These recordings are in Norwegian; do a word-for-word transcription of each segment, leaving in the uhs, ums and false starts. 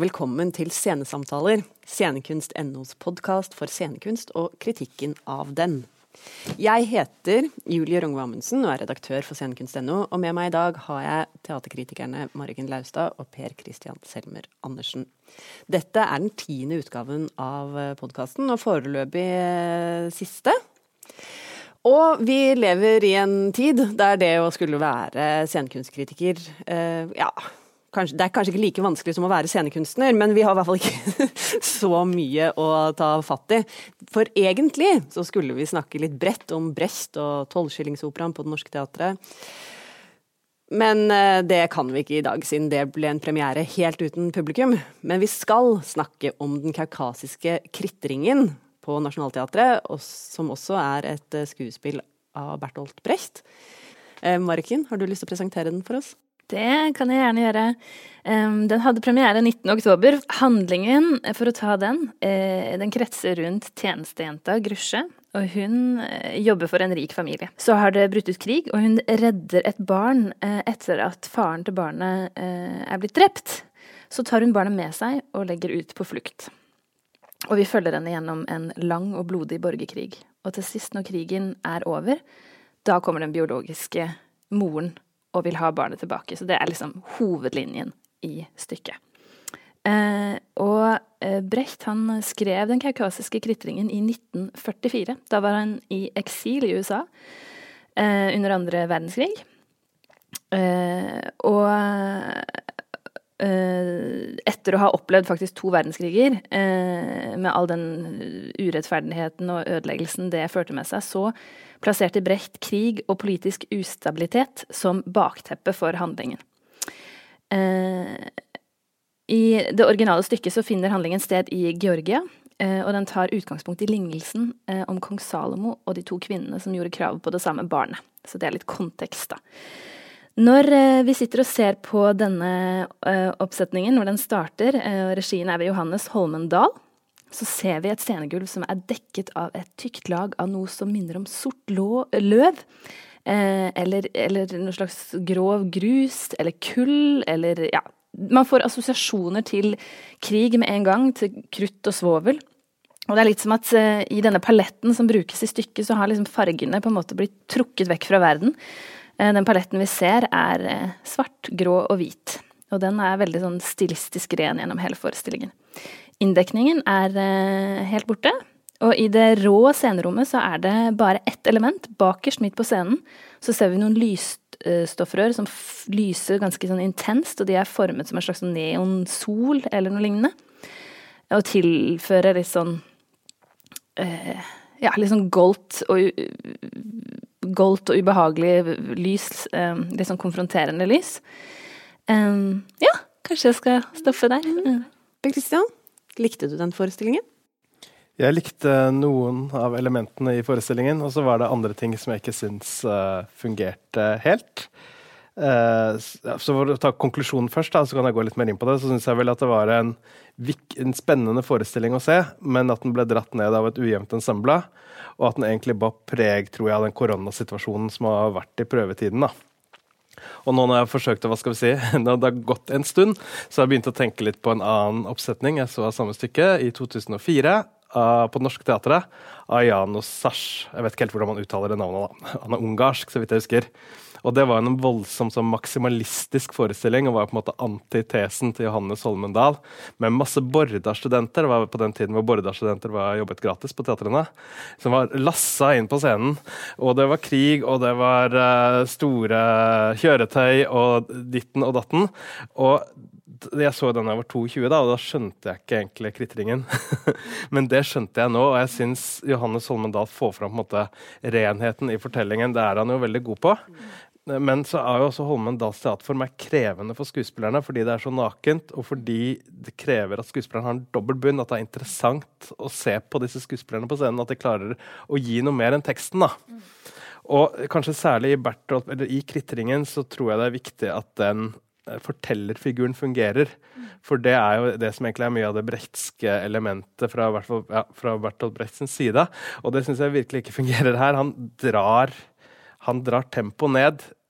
og velkommen til Scenesamtaler, Scenekunst.nos podcast for scenekunst og kritikken av den. Jeg heter Julie Rongve Amundsen og er redaktør for Scenekunst.no, og med meg i dag har jeg teaterkritikerne Mariken Laustad og Per Christian Selmer Andersen. Dette er den tiende utgaven av podcasten, og foreløpig siste. Og vi lever i en tid der det å skulle være scenekunstkritiker, eh, ja, kanskje, det er kanskje ikke like vanskelig som å være scenekunstner, men vi har i hvert fall ikke så mye å ta fatt i. For egentlig så skulle vi snakke litt bredt om Brecht og tolvskillingsoperaen på Det Norske Teatret. Men eh, det kan vi ikke i dag, siden det ble en premiere helt uten publikum. Men vi skal snakke om den kaukasiske Krittringen på Nationaltheatret, og som også er et skuespill av Bertolt Brecht. Eh, Mariken, har du lyst til å presentere den for oss? Det kan jeg gjerne gjøre. Um, den hadde premiere nittende oktober. Handlingen, for å ta den, eh, den kretser rundt tjenestejenta Grusje, og hun eh, jobber for en rik familie. Så har det brutt ut krig, og hun redder et barn eh, etter at faren til barnet eh, er blitt drept. Så tar hun barnet med seg og legger ut på flukt. Og vi følger henne gjennom en lang og blodig borgerkrig. Og til sist, når krigen er over, da kommer den biologiske moren og vil ha barnet tilbake. Så det er liksom hovedlinjen i stykket. Eh, og eh, Brecht, han skrev Den kaukasiske Krittringen i nitten førtifire. Da var han i eksil i U S A eh, under andre verdenskrig. Eh, og etter å ha opplevd faktisk to verdenskriger, eh, med all den urettferdigheten og ødeleggelsen det førte med seg, så plasserte Brecht krig og politisk ustabilitet som bakteppe for handlingen. Eh, I det originale stykket så finner handlingen sted i Georgia, eh, og den tar utgangspunkt i lignelsen eh, om kong Salomo og de to kvinnene som gjorde krav på det samme barnet. Så det er litt kontekst da. Når eh, vi sitter og ser på denne eh, oppsetningen, når den starter, eh, og regien er ved Johannes Holmendal, så ser vi et scenegulv som er dekket av et tykt lag av noe som minner om sort lå, løv, eh, eller, eller noe slags grov grus, eller kull, eller ja, man får assosiasjoner til krig med en gang, til krutt og svovel. Og det er litt som at eh, i denne paletten som brukes i stykket, så har liksom fargene på en måte blitt trukket vekk fra verden. Den paletten vi ser er svart, grå og hvit, og den er veldig sånn stilistisk ren gjennom hele forestillingen. Inndekningen er helt borte, og i det rå scenerommet så er det bare ett element. Bakerst midt på scenen så ser vi noen lysstoffrør som lyser ganske sånn intenst, og de er formet som en slags neonsol eller noe lignende, og tilfører litt sånn ja, litt sånn goldt og goldt og ubehagelig lys, um, litt sånn konfronterende lys. Um, ja, kanskje jeg skal stoppe der. Mm. Per Christian, likte du den forestillingen? Jeg likte noen av elementene i forestillingen, og så var det andre ting som jeg ikke synes uh, fungerte helt. Uh, så for å ta konklusjonen først, da, så kan jeg gå litt mer inn på det, så synes jeg vel at det var en, en spennende forestilling å se, men at den ble dratt ned av et ujevnt ensemble, og at den egentlig bare preg, tror jeg, av den koronasituasjonen som har vært i prøvetiden da. Og nå når jeg har forsøkt å, hva skal vi si, når det har gått en stund, så har jeg begynt å tenke litt på en annen oppsetning. Jeg så av samme stykke i to tusen og fire uh, på Det Norske Teatret av János Sárs. Jeg vet ikke helt hvordan man uttaler det navnet da. Han er ungarsk, så vidt jeg husker. Og det var en voldsom sånn maksimalistisk forestilling, og var på en måte antitesen til Johannes Holmendal, med masse Borda-studenter, det var på den tiden hvor Borda-studenter var jobbet gratis på teatrene, som var lassa inn på scenen, og det var krig, og det var uh, store kjøretøy, og ditten og datten, og jeg så den da jeg var tjueto da, og da skjønte jeg ikke egentlig Krittringen. Men det skjønte jeg nå, og jeg synes Johannes Holmendal får fram på en måte renheten i fortellingen. Det er han jo veldig god på. Men så er jo også Holmendals teaterform er krevende for skuespillerne, fordi det er så nakent, og fordi det krever at skuespillerne har en dobbelt bunn, at det er interessant å se på disse skuespillerne på scenen, at de klarer å gi noe mer enn teksten da. Og kanskje særlig i Bertolt, eller i Krittringen, så tror jeg det er viktig at den fortellerfiguren fungerer. For det er jo det som egentlig er mye av det brechtske elementet fra, hvert fall, ja, fra Bertolt Brechts side. Og det synes jeg virkelig ikke fungerer her. Han drar, han drar tempo ned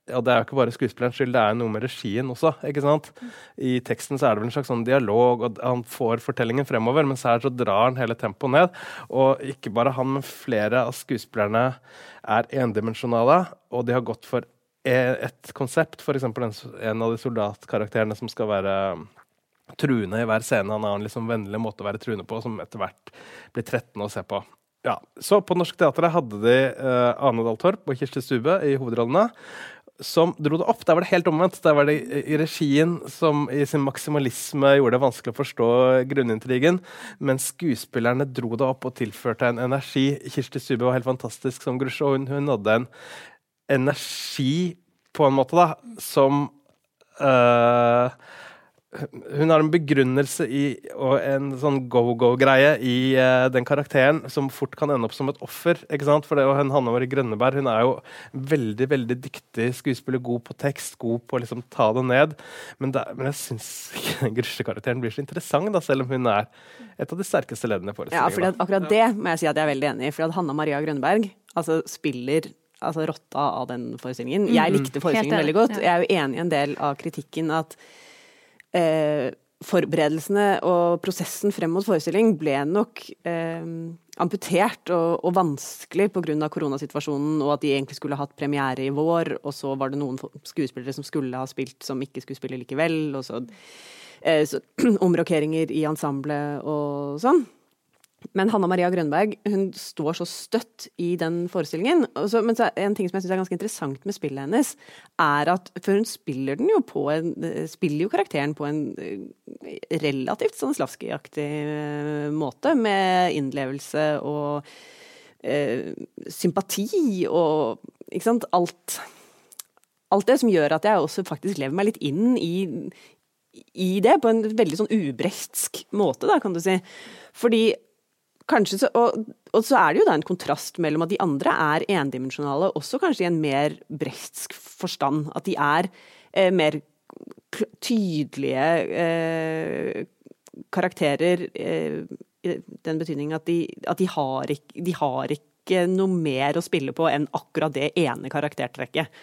og det er jo ikke bare skuespillerens skyld, det er noe med regien også, ikke sant? I teksten så er det vel en slags sånn dialog, og han får fortellingen fremover, men så her så drar han hele tempoet ned, og ikke bare han, men flere av skuespillerne er endimensjonale, og de har gått for et konsept, for eksempel en, en av de soldatkarakterene som skal være truende i hver scene, han har en liksom vennlig måte å være truende på, som etter hvert blir trettende å se på. Ja, så på Norsk Teatret hadde de uh, Ane Dahl Torp og Kirsti Stube i hovedrollene, som dro det opp. Der var det helt omvendt. Der var det i regien som i sin maksimalisme gjorde det vanskelig å forstå grunnintrigen, men skuespillerne dro det opp og tilførte en energi. Kirsti Stube var helt fantastisk som Grusjå, og hun, hun nådde en energi på en måte da, som uh, hun har en begrunnelse i, og en sånn go-go-greie i uh, den karakteren som fort kan ende opp som et offer, ikke sant? For det er jo Hanne Marie Grønneberg, hun er jo veldig, veldig dyktig skuespiller, god på tekst, god på å liksom ta det ned, men, det, men jeg synes ikke den Grusjå-karakteren blir så interessant da, selv om hun er et av de sterkeste leddene i forestillingen. Ja, fordi akkurat det må jeg si at jeg er veldig enig i, for at Hanna Maria Grønneberg altså, spiller altså, rotta av den forestillingen. Jeg likte forestillingen veldig godt. Jeg er jo enig i en del av kritikken at Eh, forberedelsene og prosessen frem mot forestilling ble nok eh, amputert og, og vanskelig på grunn av koronasituasjonen, og at de egentlig skulle ha hatt premiere i vår, og så var det noen skuespillere som skulle ha spilt som ikke skulle spille likevel, og så, eh, så omrokeringer i ensemblet og sånn. Men Hanna Maria Grønberg, hun står så støtt i den forestillingen. Så, men så en ting som jeg synes er ganske interessant med spillet hennes, er at for hun spiller den jo på en, spiller jo karakteren på en relativt sånn Slavskij-aktig måte, med innlevelse og eh, sympati og, ikke sant, alt, alt det som gjør at jeg også faktisk lever meg litt inn i, i det, på en veldig sånn ubrechtsk måte, da, kan du si. Fordi Kanskje så, og, og så er det jo da en kontrast mellom at de andre er endimensjonale, også kanskje i en mer brechtsk forstand. At de er eh, mer tydelige eh, karakterer, eh, i den betydningen at, de, at de, har ikke, de har ikke noe mer å spille på enn akkurat det ene karaktertrekket.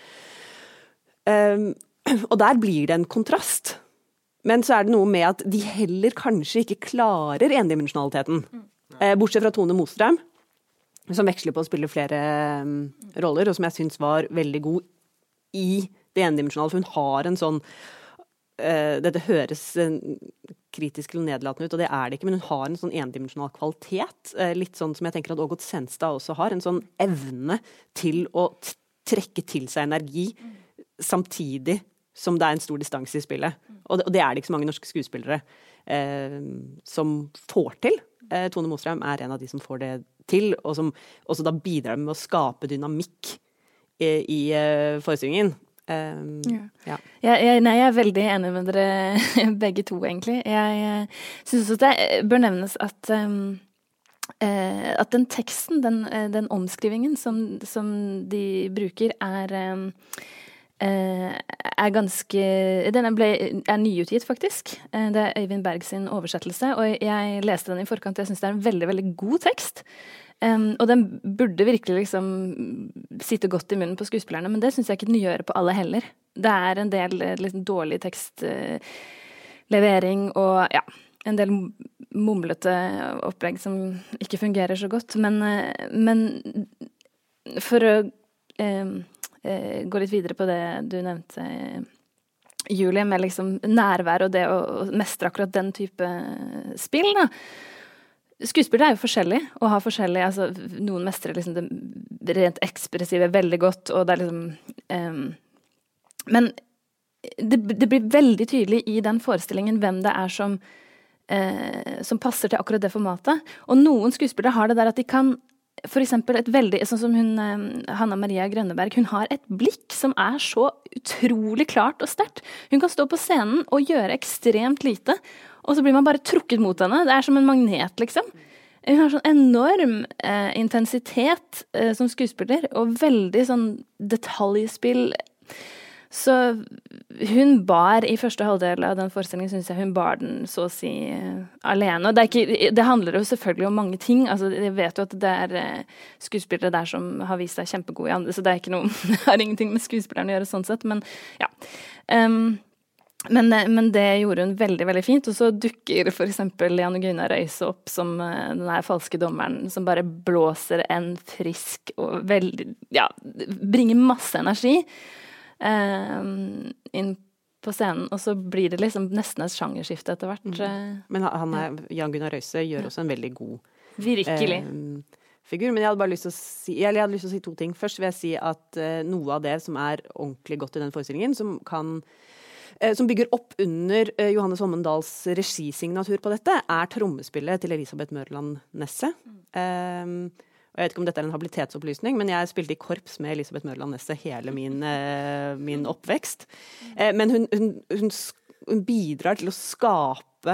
Um, og der blir det en kontrast. Men så er det noe med at de heller kanskje ikke klarer endimensjonaliteten. Eh, bortsett fra Tone Mostrøm, som veksler på å spille flere um, roller, og som jeg synes var veldig god i det endimensjonale, for hun har en sånn, uh, dette høres uh, kritisk eller nedlatende ut, og det er det ikke, men hun har en sånn endimensjonal kvalitet, uh, litt sånn som jeg tenker at Ågot Senstad også har, en sånn evne til å t- trekke til seg energi, samtidig som det er en stor distanse i spillet. Og det, og det er det ikke så mange norske skuespillere uh, som får til. Tone Mostrøm er en av de som får det til, og som også da bidrar med å skape dynamikk i, i uh, forestillingen. Um, ja. Ja. Jeg, jeg, nei, jeg er veldig enig med dere begge to, egentlig. Jeg, jeg synes også det bør nevnes at, um, uh, at den teksten, den, den omskrivingen som, som de bruker, er um, Uh, er ganske den ble, er nyutgitt faktisk uh, det er Øyvind Berg sin oversettelse, og jeg leste den i forkant, og jeg synes det er en veldig, veldig god tekst, um, og den burde virkelig liksom sitte godt i munnen på skuespillerne, men det synes jeg ikke den gjør på alle heller. Det er en del liksom, dårlig tekstlevering uh, og ja, en del mumlete opplegg som ikke fungerer så godt, men, uh, men for å um, Uh, gå litt videre på det du nevnte, uh, Julie, med liksom nærvær og det å, å mestre akkurat den type spill, da. Skuespillere er jo forskjellige, og har forskjellige, altså noen mestrer liksom det rent ekspressive veldig godt, og det er liksom um, men det, det blir veldig tydelig i den forestillingen hvem det er som uh, som passer til akkurat det formatet, og noen skuespillere har det der at de kan for eksempel et veldig, sånn som hun, Hanna Maria Grønneberg, hun har et blikk som er så utrolig klart og sterkt. Hun kan stå på scenen og gjøre ekstremt lite, og så blir man bare trukket mot henne. Det er som en magnet, liksom. Hun har sånn enorm eh, intensitet eh, som skuespiller, og veldig sånn detaljspill Så hun bar i første halvdel av den forestillingen, synes jeg hun bar den så å si uh, alene. Og det, er ikke, det handler jo selvfølgelig om mange ting. Altså, jeg vet jo at det er uh, skuespillere der som har vist seg kjempegode i andre, så det er ikke noe, det har ingenting med skuespillerne å gjøre sånn sett, men ja. Um, men, men det gjorde hun veldig, veldig fint, og så dukker for eksempel Janne Gunnar Røise opp som uh, den her falske dommeren, som bare blåser en frisk og veldig, ja, bringer masse energi Uh, inn på scenen, og så blir det liksom nesten et sjangerskifte etter hvert. Mm. Men han er, Jan Gunnar Røise gjør også en veldig god Virkelig. Uh, figur, men jeg hadde bare lyst til å si, eller jeg hadde lyst til å si to ting. Først vil jeg si at uh, noe av det som er ordentlig godt i den forestillingen, som kan uh, som bygger opp under uh, Johannes Holmen Dahls regisignatur på dette, er trommespillet til Elisabeth Mørland Nesse. Mm. Uh, Jeg vet ikke om dette er en habilitetsopplysning, men jeg spilte i korps med Elisabeth Mørland Nesse hele min, eh, min oppvekst. Eh, men hun, hun, hun, hun bidrar til å skape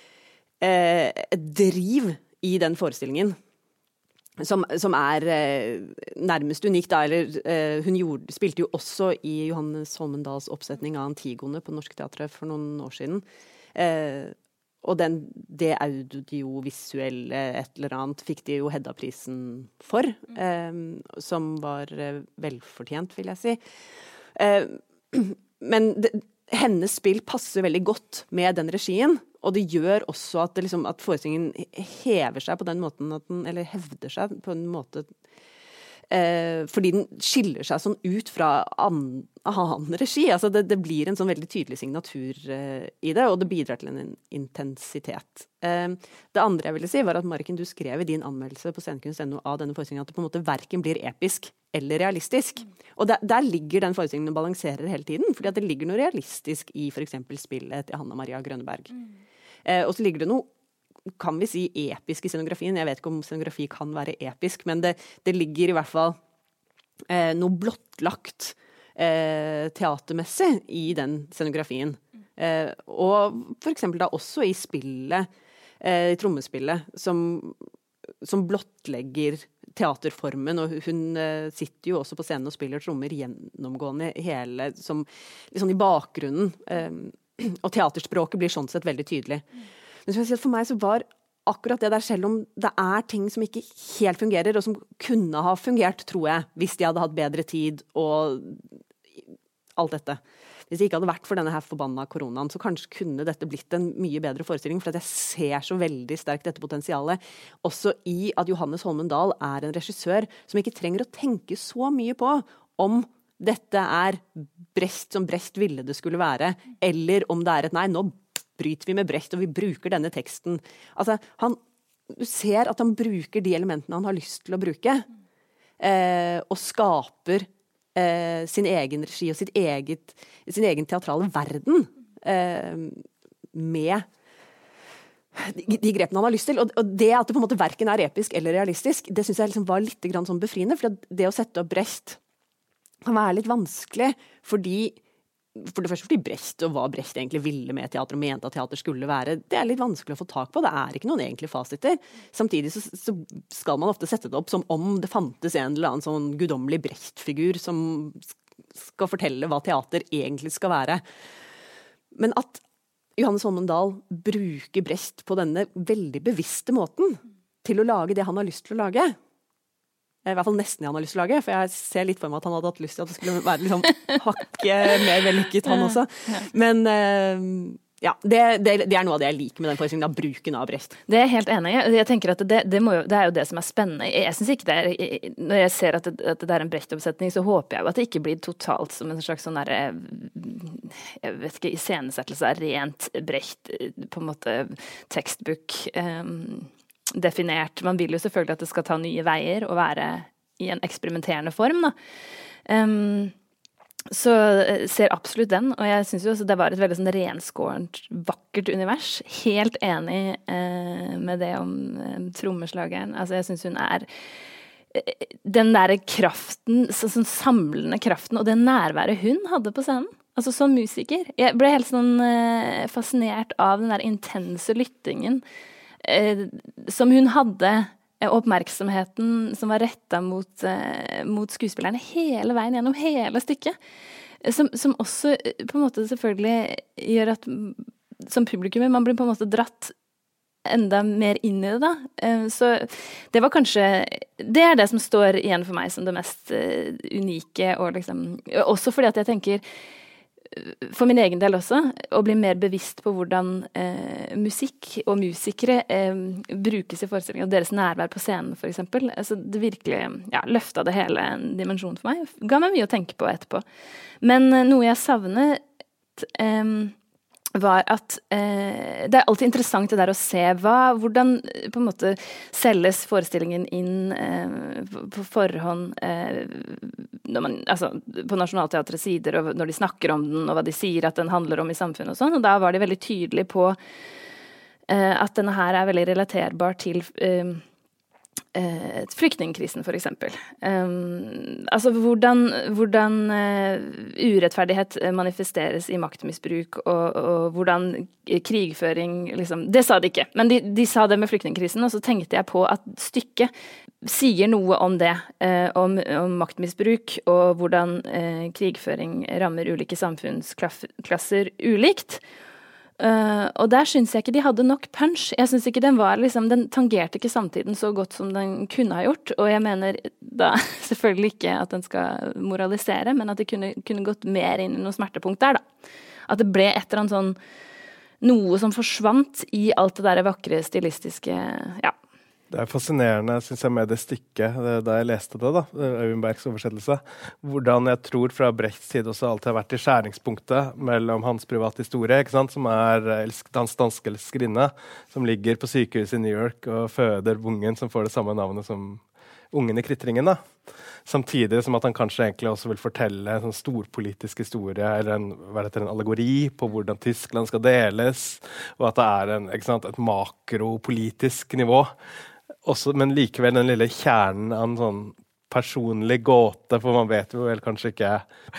eh, et driv i den forestillingen som, som er eh, nærmest unikt. Da, eller, eh, hun gjorde, spilte jo også i Johannes Holmen Dahls oppsetning av Antigone på Norsk Teatret for noen år siden. Eh, Og den, det audiovisuelle et eller annet fikk de jo Hedda-prisen for, mm. eh, som var eh, velfortjent, vil jeg si. Eh, men det, hennes spill passer veldig godt med den regien, og det gjør også at, det liksom, at forestillingen hever seg på den måten, at den, eller hevder seg på en måte Eh, fordi den skiller seg sånn ut fra annen, annen regi. Altså det, det blir en sånn veldig tydelig signatur eh, i det, og det bidrar til en intensitet. Eh, det andre jeg ville si var at Mariken, du skrev i din anmeldelse på scenekunst punktum no av denne forestillingen at det på en måte hverken blir episk eller realistisk. Og der, der ligger den forestillingen og balanserer hele tiden, fordi at det ligger noe realistisk i for eksempel spillet til Hanna Maria Grønneberg. Eh, og så ligger det noe kan vi si episk i scenografien. Jeg vet ikke om scenografi kan være episk, men det, det ligger i hvert fall eh, noe blottlagt eh, teatermessig i den scenografien. Eh, og for eksempel da også i spillet, eh, i trommespillet, som, som blottlegger teaterformen, og hun eh, sitter jo også på scenen og spiller trommer gjennomgående hele, som liksom i bakgrunnen, eh, og teaterspråket blir sånn sett veldig tydelig. Men som jeg sier, for meg så var akkurat det der, selv om det er ting som ikke helt fungerer, og som kunne ha fungert, tror jeg, hvis de hadde hatt bedre tid og alt dette. Hvis det ikke hadde vært for denne her forbanna koronaen, så kanskje kunne dette blitt en mye bedre forestilling, for at jeg ser så veldig sterkt dette potensialet, også i at Johannes Holmen Dahl er en regissør som ikke trenger å tenke så mye på om dette er Brecht som Brecht ville det skulle være, eller om det er et nei, nå bryter vi med Brecht, og vi bruker denne teksten. Altså, han, du ser at han bruker de elementene han har lyst til å bruke, eh, og skaper eh, sin egen regi og sitt eget, sin egen teatrale verden eh, med de, de grepene han har lyst til. Og, og det at det på en måte hverken er episk eller realistisk, det synes jeg liksom var litt grann sånn befriende, for det å sette opp Brecht kan være litt vanskelig, fordi For det første fordi Brecht og hva Brecht egentlig ville med teater og mente at teater skulle være, det er litt vanskelig å få tak på. Det er ikke noen egentlige fasiter. Samtidig så, så skal man ofte sette det opp som om det fantes en eller annen sånn guddommelig Brecht-figur som skal fortelle hva teater egentlig skal være. Men at Johannes Holmen Dahl bruker Brecht på denne veldig bevisste måten til å lage det han har lyst til å lage, i hvert fall nesten jeg han har lyst til å lage, for jeg ser litt for meg at han hadde hatt lyst til at det skulle være liksom hakket mer vellykket han også. Men ja, det, det, det er noe av det jeg liker med den forestillingen, av bruken av Brecht. Det er jeg helt enig i. Jeg tenker at det, det, må jo, det er jo det som er spennende. Jeg synes ikke det er, når jeg ser at det, at det er en Brecht-oppsetning, så håper jeg jo at det ikke blir totalt som en slags sånn der, jeg vet ikke, iscenesettelse av rent Brecht, på en måte tekstbok, um, definert. Man vil jo selvfølgelig at det skal ta nye veier og være i en eksperimenterende form, da. Um, så ser absolutt den, og jeg synes jo også det var et veldig sånn renskårent, vakkert univers. Helt enig eh, med det om eh, trommeslageren. Altså jeg synes hun er eh, den der kraften, så, sånn samlende kraften, og det nærværet hun hadde på scenen. Altså som musiker. Jeg ble helt sånn eh, fascinert av den der intense lyttingen Eh, som hun hadde, eh, oppmerksomheten som var rettet mot, eh, mot skuespillerne hele veien gjennom hele stykket. som, som også på en måte selvfølgelig gjør at som publikum, man blir på en måte dratt enda mer inn i det da. Så det var kanskje, det er det som står igjen for meg som det mest unike, og liksom, også fordi at jeg tenker, for min egen del også, å bli mer bevisst på hvordan eh, musikk og musikere eh, brukes i forestillingen, og deres nærvær på scenen for eksempel. Altså, det virkelig ja, løftet det hele en dimensjon for meg. Ga meg mye å tenke på etterpå. Men eh, noe jeg savnet eh, var at eh, det er alltid interessant det der å se hva, hvordan på en måte selges forestillingen inn eh, på, på forhånd eh, når man, altså, på Nationaltheatrets sider, og når de snakker om den, og hva de sier at den handler om i samfunnet og sånn, og da var de veldig tydelige på eh, at denne her er veldig relaterbar til eh, Eh, flyktningkrisen for eksempel. Um, altså hvordan, hvordan uh, urettferdighet manifesteres i maktmisbruk, og, og hvordan krigføring liksom, det sa de ikke, men de, de sa det med flyktningkrisen, og så tenkte jeg på at stykket sier noe om det, uh, om, om maktmisbruk, og hvordan uh, krigføring rammer ulike samfunnsklasser ulikt. Uh, og der synes jeg ikke de hadde nok punch. Jeg synes ikke den var liksom, den tangerte ikke samtiden så godt som den kunne ha gjort, og jeg mener da selvfølgelig ikke at den skal moralisere, men at det kunne, kunne gått mer inn i noe smertepunkt der da. At det ble et eller annet sånn, noe som forsvant i alt det der vakre stilistiske, ja. Det er fascinerende, synes jeg, med det stykket, da jeg leste det da, Øyvind Bergs oversettelse, hvordan jeg tror fra Brechts side også alltid har vært i skjæringspunktet mellom hans private historie, ikke sant, som er hans danske elskerinne, som ligger på sykehuset i New York og føder ungen som får det samme navnet som ungen i Kvittringen, da. Samtidig som at han kanskje egentlig også vil fortelle en sånn storpolitisk historie, eller en, hva heter det, en allegori på hvordan Tyskland skal deles, og at det er en, ikke sant, et makropolitisk nivå. Også, men likevel den lille kjernen av en sånn personlig gåte, for man vet jo vel kanskje ikke.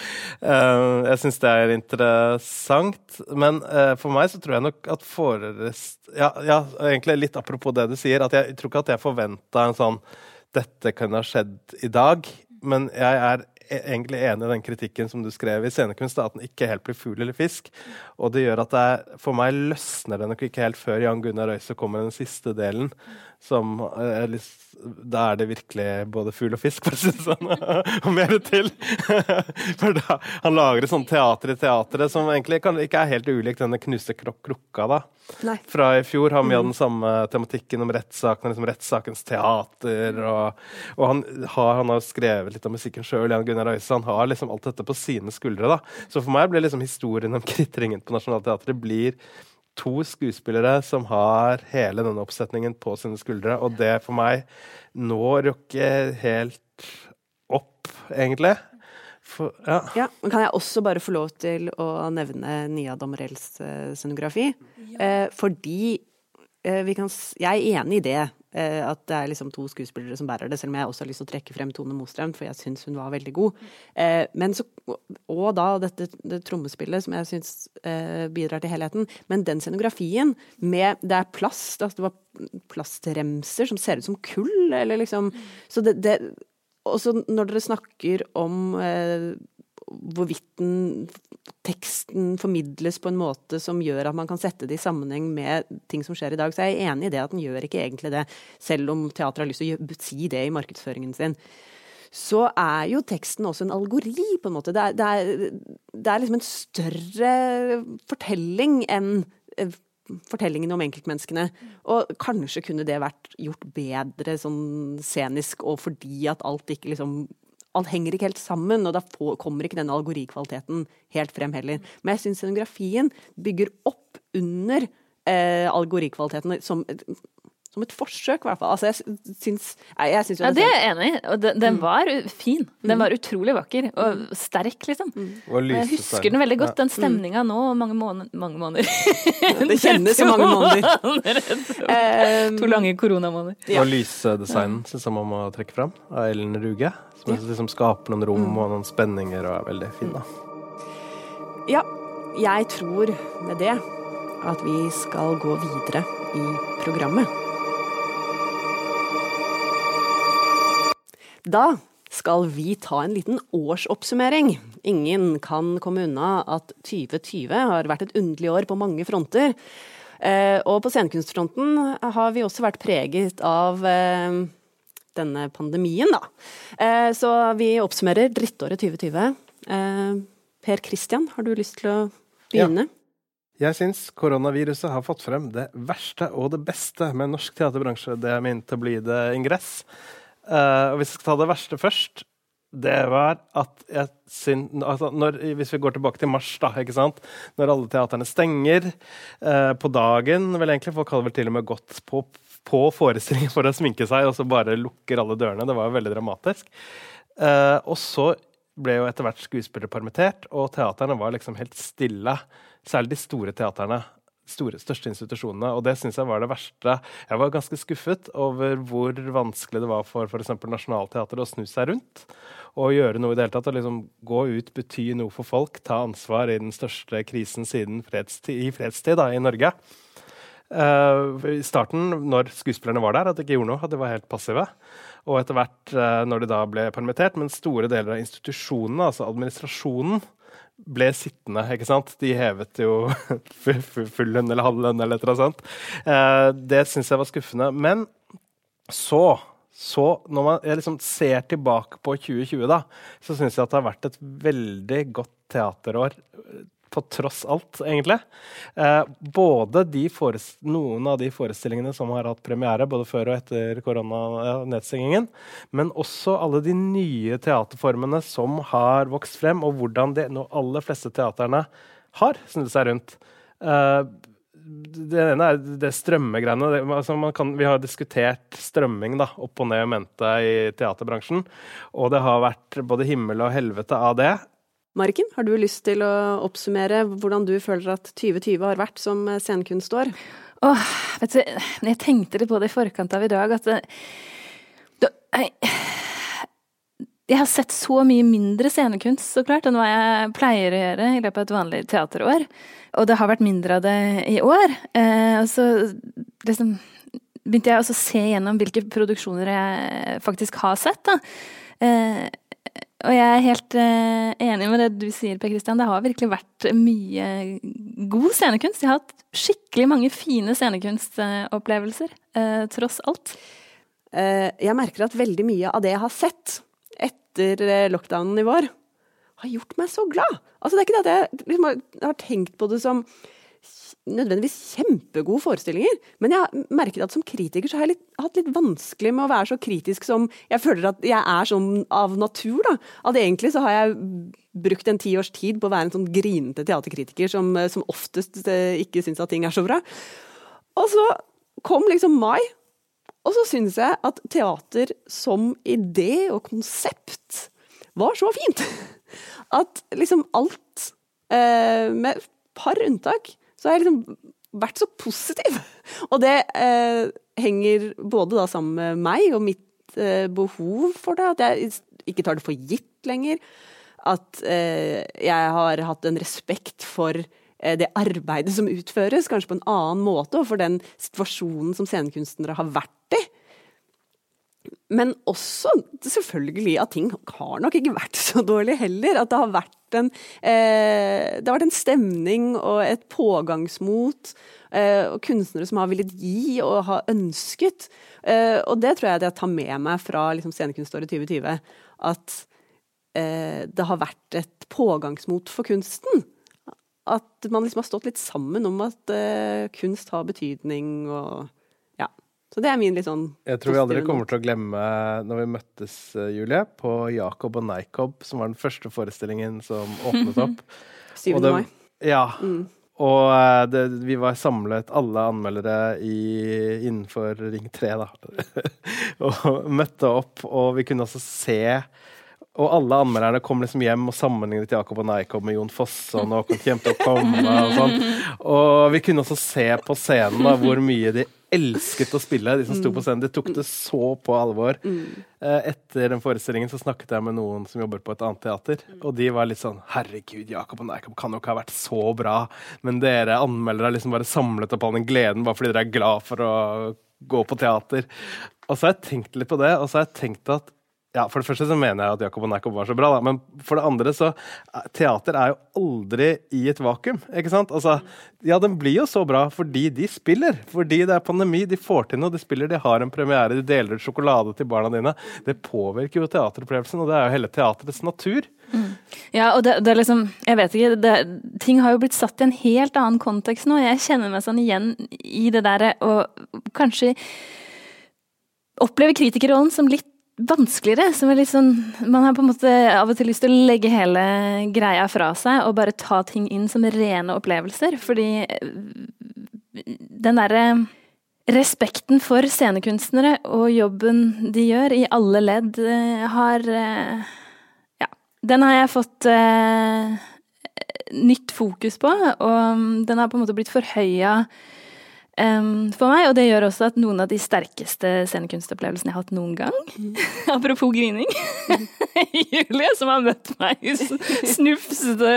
Uh, jeg synes det er interessant, men uh, for meg så tror jeg nok at forrest, ja, ja, egentlig litt apropos det du sier, at jeg tror ikke at jeg forventet en sånn, dette kunne ha skjedd i dag, men jeg er egentlig enig i den kritikken som du skrev i Scenekunst, at den ikke helt blir fugl eller fisk, og det gjør at det, for meg løsner det nok ikke helt før Jan Gunnar Røise kommer den siste delen, som er litt, da er det virkelig både fugl og fisk, for å si det sånn, og mer til. For da, han lager et sånt teater i teateret, som egentlig kan, ikke er helt ulikt denne knuste krukka da. Nei. Fra i fjor har vi mm. den samme tematikken om rettssaken, liksom rettssakens teater, og, og han, har, han har skrevet litt av musikken selv, Jan Gunnar Røise, han har liksom alt dette på sine skuldre da. Så for meg blir liksom historien om Kvittringen på Nationaltheatret blir to skuespillere som har hele denne oppsetningen på sine skuldre, og det for meg når jo ikke helt opp, egentlig. For, ja. Ja, men kan jeg også bare få lov til å nevne Nia Damrells uh, scenografi? Ja. Uh, fordi uh, vi kan, jeg er enig i det, uh, at det er liksom to skuespillere som bærer det, selv om jeg også har lyst til å trekke frem Tone Mostrøm, for jeg synes hun var veldig god. Uh, men så, og da dette det trommespillet som jeg synes uh, bidrar til helheten, men den scenografien med, det er plast, altså det var plastremser som ser ut som kull, eller liksom, så det, det og så når dere snakker om eh, hvorvidt den, teksten formidles på en måte som gjør at man kan sette det i sammenheng med ting som skjer i dag, så er jeg enig i det at den gjør ikke egentlig det, selv om teater har lyst til å si det i markedsføringen sin. Så er jo teksten også en allegori på en måte. Det er, det er, det er liksom en større fortelling enn eh, fortellingen om enkeltmenneskene, og kanskje kunne det vært gjort bedre sånn scenisk, og fordi at alt ikke liksom, alt henger ikke helt sammen, og da får, kommer ikke den allegorikvaliteten helt frem heller. Men jeg synes scenografien bygger opp under eh, allegorikvaliteten som som et forsøk, i hvert fall. Altså, jeg syns... Jeg, jeg syns jo ja, det er jeg enig i. Og den, den var fin. Den var utrolig vakker, og sterk, liksom. Mm. Og jeg husker den veldig godt, den stemningen nå, mange måneder. Mange måneder. Det kjennes jo mange måneder. To lange koronamåneder. Ja. Og lysdesignen, synes jeg man må trekke frem, av Ellen Ruge, som ja. liksom skaper noen rom og noen spenninger, og er veldig fin, da. Ja, jeg tror med det at vi skal gå videre i programmet. Da skal vi ta en liten årsoppsummering. Ingen kan komme unna at tjue tjue har vært et underlig år på mange fronter. Eh, og på scenekunstfronten har vi også vært preget av eh, denne pandemien, da. Eh, så vi oppsummerer drittåret tjue tjue. Eh, Per Christian, har du lyst til å begynne? Ja. Jeg synes koronaviruset har fått frem det verste og det beste med norsk teaterbransje. Det er min tabloide ingress. Uh, og hvis vi skal ta det verste først, det var at jeg synes, altså når, hvis vi går tilbake til mars da, ikke sant? Når alle teaterne stenger uh, på dagen, vel egentlig, folk hadde vel til og med gått på, på forestillinger for å sminke seg, og så bare lukker alle dørene. Det var jo veldig dramatisk. Uh, og så ble jo etter hvert skuespillere permittert, og teaterne var liksom helt stille. Særlig de store teaterne, store, største institusjonene, og det synes jeg var det verste. Jeg var ganske skuffet over hvor vanskelig det var for for eksempel Nationaltheatret å snu seg rundt, og gjøre noe i det hele tatt, og liksom gå ut, bety noe for folk, ta ansvar i den største krisen siden fredstid, i fredstid da, i Norge. Uh, I starten, når skuespillerne var der, at de ikke gjorde noe, at de var helt passive. Og etter hvert, uh, når de da ble permittert, men store deler av institusjonene, altså administrasjonen, ble sittende, ikke sant? De hevet jo full lønn eller halv lønn eller et eller annet sånt. Uh, det synes jeg var skuffende. Men så, så når man, jeg liksom ser tilbake på tjue tjue da, så synes jeg at det har vært et veldig godt teaterår, på tross alt, egentlig. Eh, både de forest- noen av de forestillingene som har hatt premiere, både før og etter koronanedstengingen, men også alle de nye teaterformene som har vokst frem, og hvordan de nå aller fleste teaterne har snudd seg rundt. Eh, det ene er det strømmegreiene. Det, altså man kan, vi har diskutert strømming da, opp og ned i mente i teaterbransjen, og det har vært både himmel og helvete av det. Mariken, har du lyst til å oppsummere hvordan du føler at tjue tjue har vært som scenekunstår? Åh, vet du, jeg tenkte litt på det i forkant av i dag, at det, det, jeg, jeg har sett så mye mindre scenekunst, så klart, enn hva jeg pleier å gjøre i løpet av et vanlig teaterår. Og det har vært mindre av det i år. Eh, og så liksom, begynte jeg også å se gjennom hvilke produksjoner jeg faktisk har sett, da. Eh, Og jeg er helt uh, enig med det du sier, Per Christian. Det har virkelig vært mye god scenekunst. Jeg har hatt skikkelig mange fine scenekunstopplevelser, uh, tross alt. Uh, jeg merker at veldig mye av det jeg har sett etter uh, lockdownen i vår, har gjort meg så glad. Altså, det er ikke det at jeg liksom, har tenkt på det som nødvendigvis kjempegode forestillinger, men jeg har merket at som kritiker så har jeg litt, hatt litt vanskelig med å være så kritisk som jeg føler at jeg er sånn av natur da. At egentlig så har jeg brukt en ti års tid på å være en sånn grinete teaterkritiker som, som oftest ikke synes at ting er så bra. Og så kom liksom mai, og så synes jeg at teater som idé og konsept var så fint. At liksom alt, eh, med et par unntak, så har jeg liksom vært så positiv. Og det eh, henger både da sammen med meg og mitt eh, behov for det, at jeg ikke tar det for gitt lenger, at eh, jeg har hatt en respekt for eh, det arbeidet som utføres, kanskje på en annen måte, og for den situasjonen som scenekunstnere har vært i. Men også selvfølgelig at ting har nok ikke vært så dårlig heller, at det har vært en, eh, det har vært en stemning og et pågangsmot, eh, og kunstnere som har villet gi og har ønsket. Eh, og det tror jeg jeg tar med meg fra liksom, scenekunståret tjue tjue, at eh, det har vært et pågangsmot for kunsten. At man liksom har stått litt sammen om at eh, kunst har betydning og ja. Så det er min litt sånn... Jeg tror vi aldri kommer til å glemme når vi møttes, Julie, på Jakob og Neikob, som var den første forestillingen som åpnet opp. syvende mai. Ja, mm. og det, vi var samlet alle anmeldere i, innenfor Ring tre, da. Og møtte opp, og vi kunne også se... Og alle anmelderne kom liksom hjem og sammenlignet Jakob og Neikob med Jon Fosse, og kom til å komme og sånn. Og vi kunne også se på scenen da, hvor mye de elsket å spille, de som sto på scenen. De tok det så på alvor. Etter den forestillingen så snakket jeg med noen som jobber på et annet teater, og de var litt sånn, herregud, Jakob og Neikob kan jo ikke ha vært så bra, men dere anmeldere har liksom bare samlet opp all den gleden bare fordi dere er glad for å gå på teater. Og så har jeg tenkt litt på det, og så har jeg tenkt at Ja, for det første så mener jeg at Jakob og Neikob var så bra, da. Men for det andre så, teater er jo aldri i et vakuum, ikke sant? Altså, ja, den blir jo så bra fordi de spiller, fordi det er pandemi, de får til noe, de spiller, de har en premiere, de deler ut sjokolade til barna dine. Det påvirker jo teateropplevelsen, og det er jo hele teaterets natur. Mm. Ja, og det, det er liksom, jeg vet ikke, det, ting har jo blitt satt i en helt annen kontekst nå, jeg kjenner meg sånn igjen i det der, og kanskje opplever kritikerrollen som litt vanskeligere, som er litt sånn, man har på en måte av og til lyst til å legge hele greia fra seg og bare ta ting inn som rene opplevelser, fordi den der respekten for scenekunstnere og jobben de gjør i alle ledd har, ja, den har jeg fått eh, nytt fokus på, og den har på en måte blitt forhøyet Um, for meg, og det gjør også at noen av de sterkeste scenekunstopplevelsene jeg har hatt noen gang, mm. apropos grining, Julie som har møtt meg i snufsete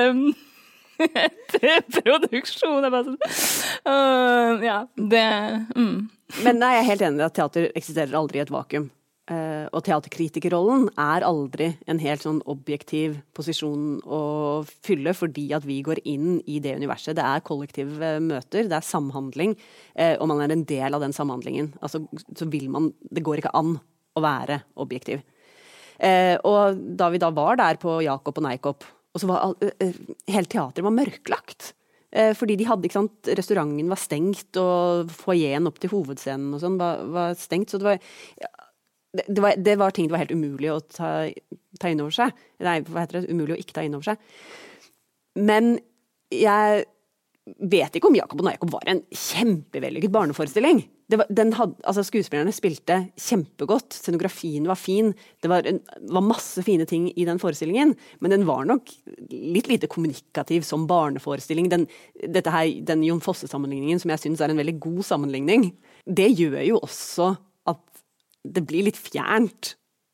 etter produksjon, jeg bare sånn, uh, ja, det, mm. Men nei, jeg er helt enig i at teater eksisterer aldri i et vakuum. Uh, og teaterkritikerrollen er aldri en helt sånn objektiv posisjon å fylle, fordi at vi går inn i det universet. Det er kollektive møter, det er samhandling, uh, og man er en del av den samhandlingen. Altså, så vil man, det går ikke an å være objektiv. Uh, og da vi da var der på Jakob og Neikob, og så var uh, hele teateret var mørklagt. Uh, fordi de hadde, ikke sant, restauranten var stengt, og foajeen opp til hovedscenen og sånn var, var stengt, så det var... Ja, Det var, det var ting det var helt umulig å ta, ta inn over seg. Nei, hva heter det? Umulig å ikke ta inn over seg. Men jeg vet ikke om Jakob og Neikob var en kjempevellykket barneforestilling. Det var, den had, altså skuespillerne spilte kjempegodt, scenografien var fin, det var, en, var masse fine ting i den forestillingen, men den var nok litt lite kommunikativ som barneforestilling. Den, dette her, den Jon Fosse-sammenligningen, som jeg synes er en veldig god sammenligning, det gjør jo også det blir litt fjernt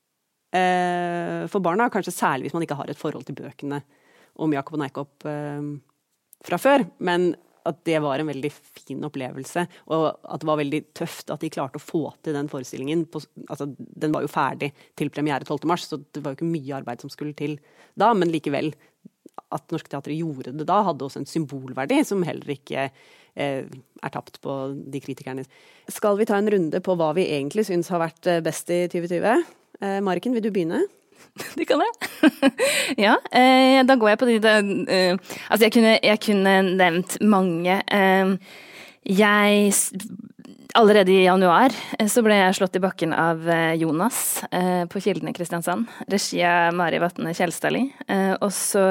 eh, for barna, kanskje særlig hvis man ikke har et forhold til bøkene om Jakob og Neikob eh, fra før, men at det var en veldig fin opplevelse, og at det var veldig tøft at de klarte å få til den forestillingen. På, altså, den var jo ferdig til premiere tolvte mars, så det var jo ikke mye arbeid som skulle til da, men likevel at Norsk Teater gjorde det da, hadde også en symbolverdi som heller ikke eh, er tapt på de kritikerne. Skal vi ta en runde på hva vi egentlig synes har vært best i tjue tjue? Eh, Mariken, vil du begynne? Det kan jeg. Ja, eh, da går jeg på de da, eh, altså jeg kunne, jeg kunne nevnt mange. Eh, jeg Allerede i januar så ble jeg slått i bakken av Jonas eh, på Kilden i Kristiansand. Regi av Mari Vatne Kjelstadli. Eh, og så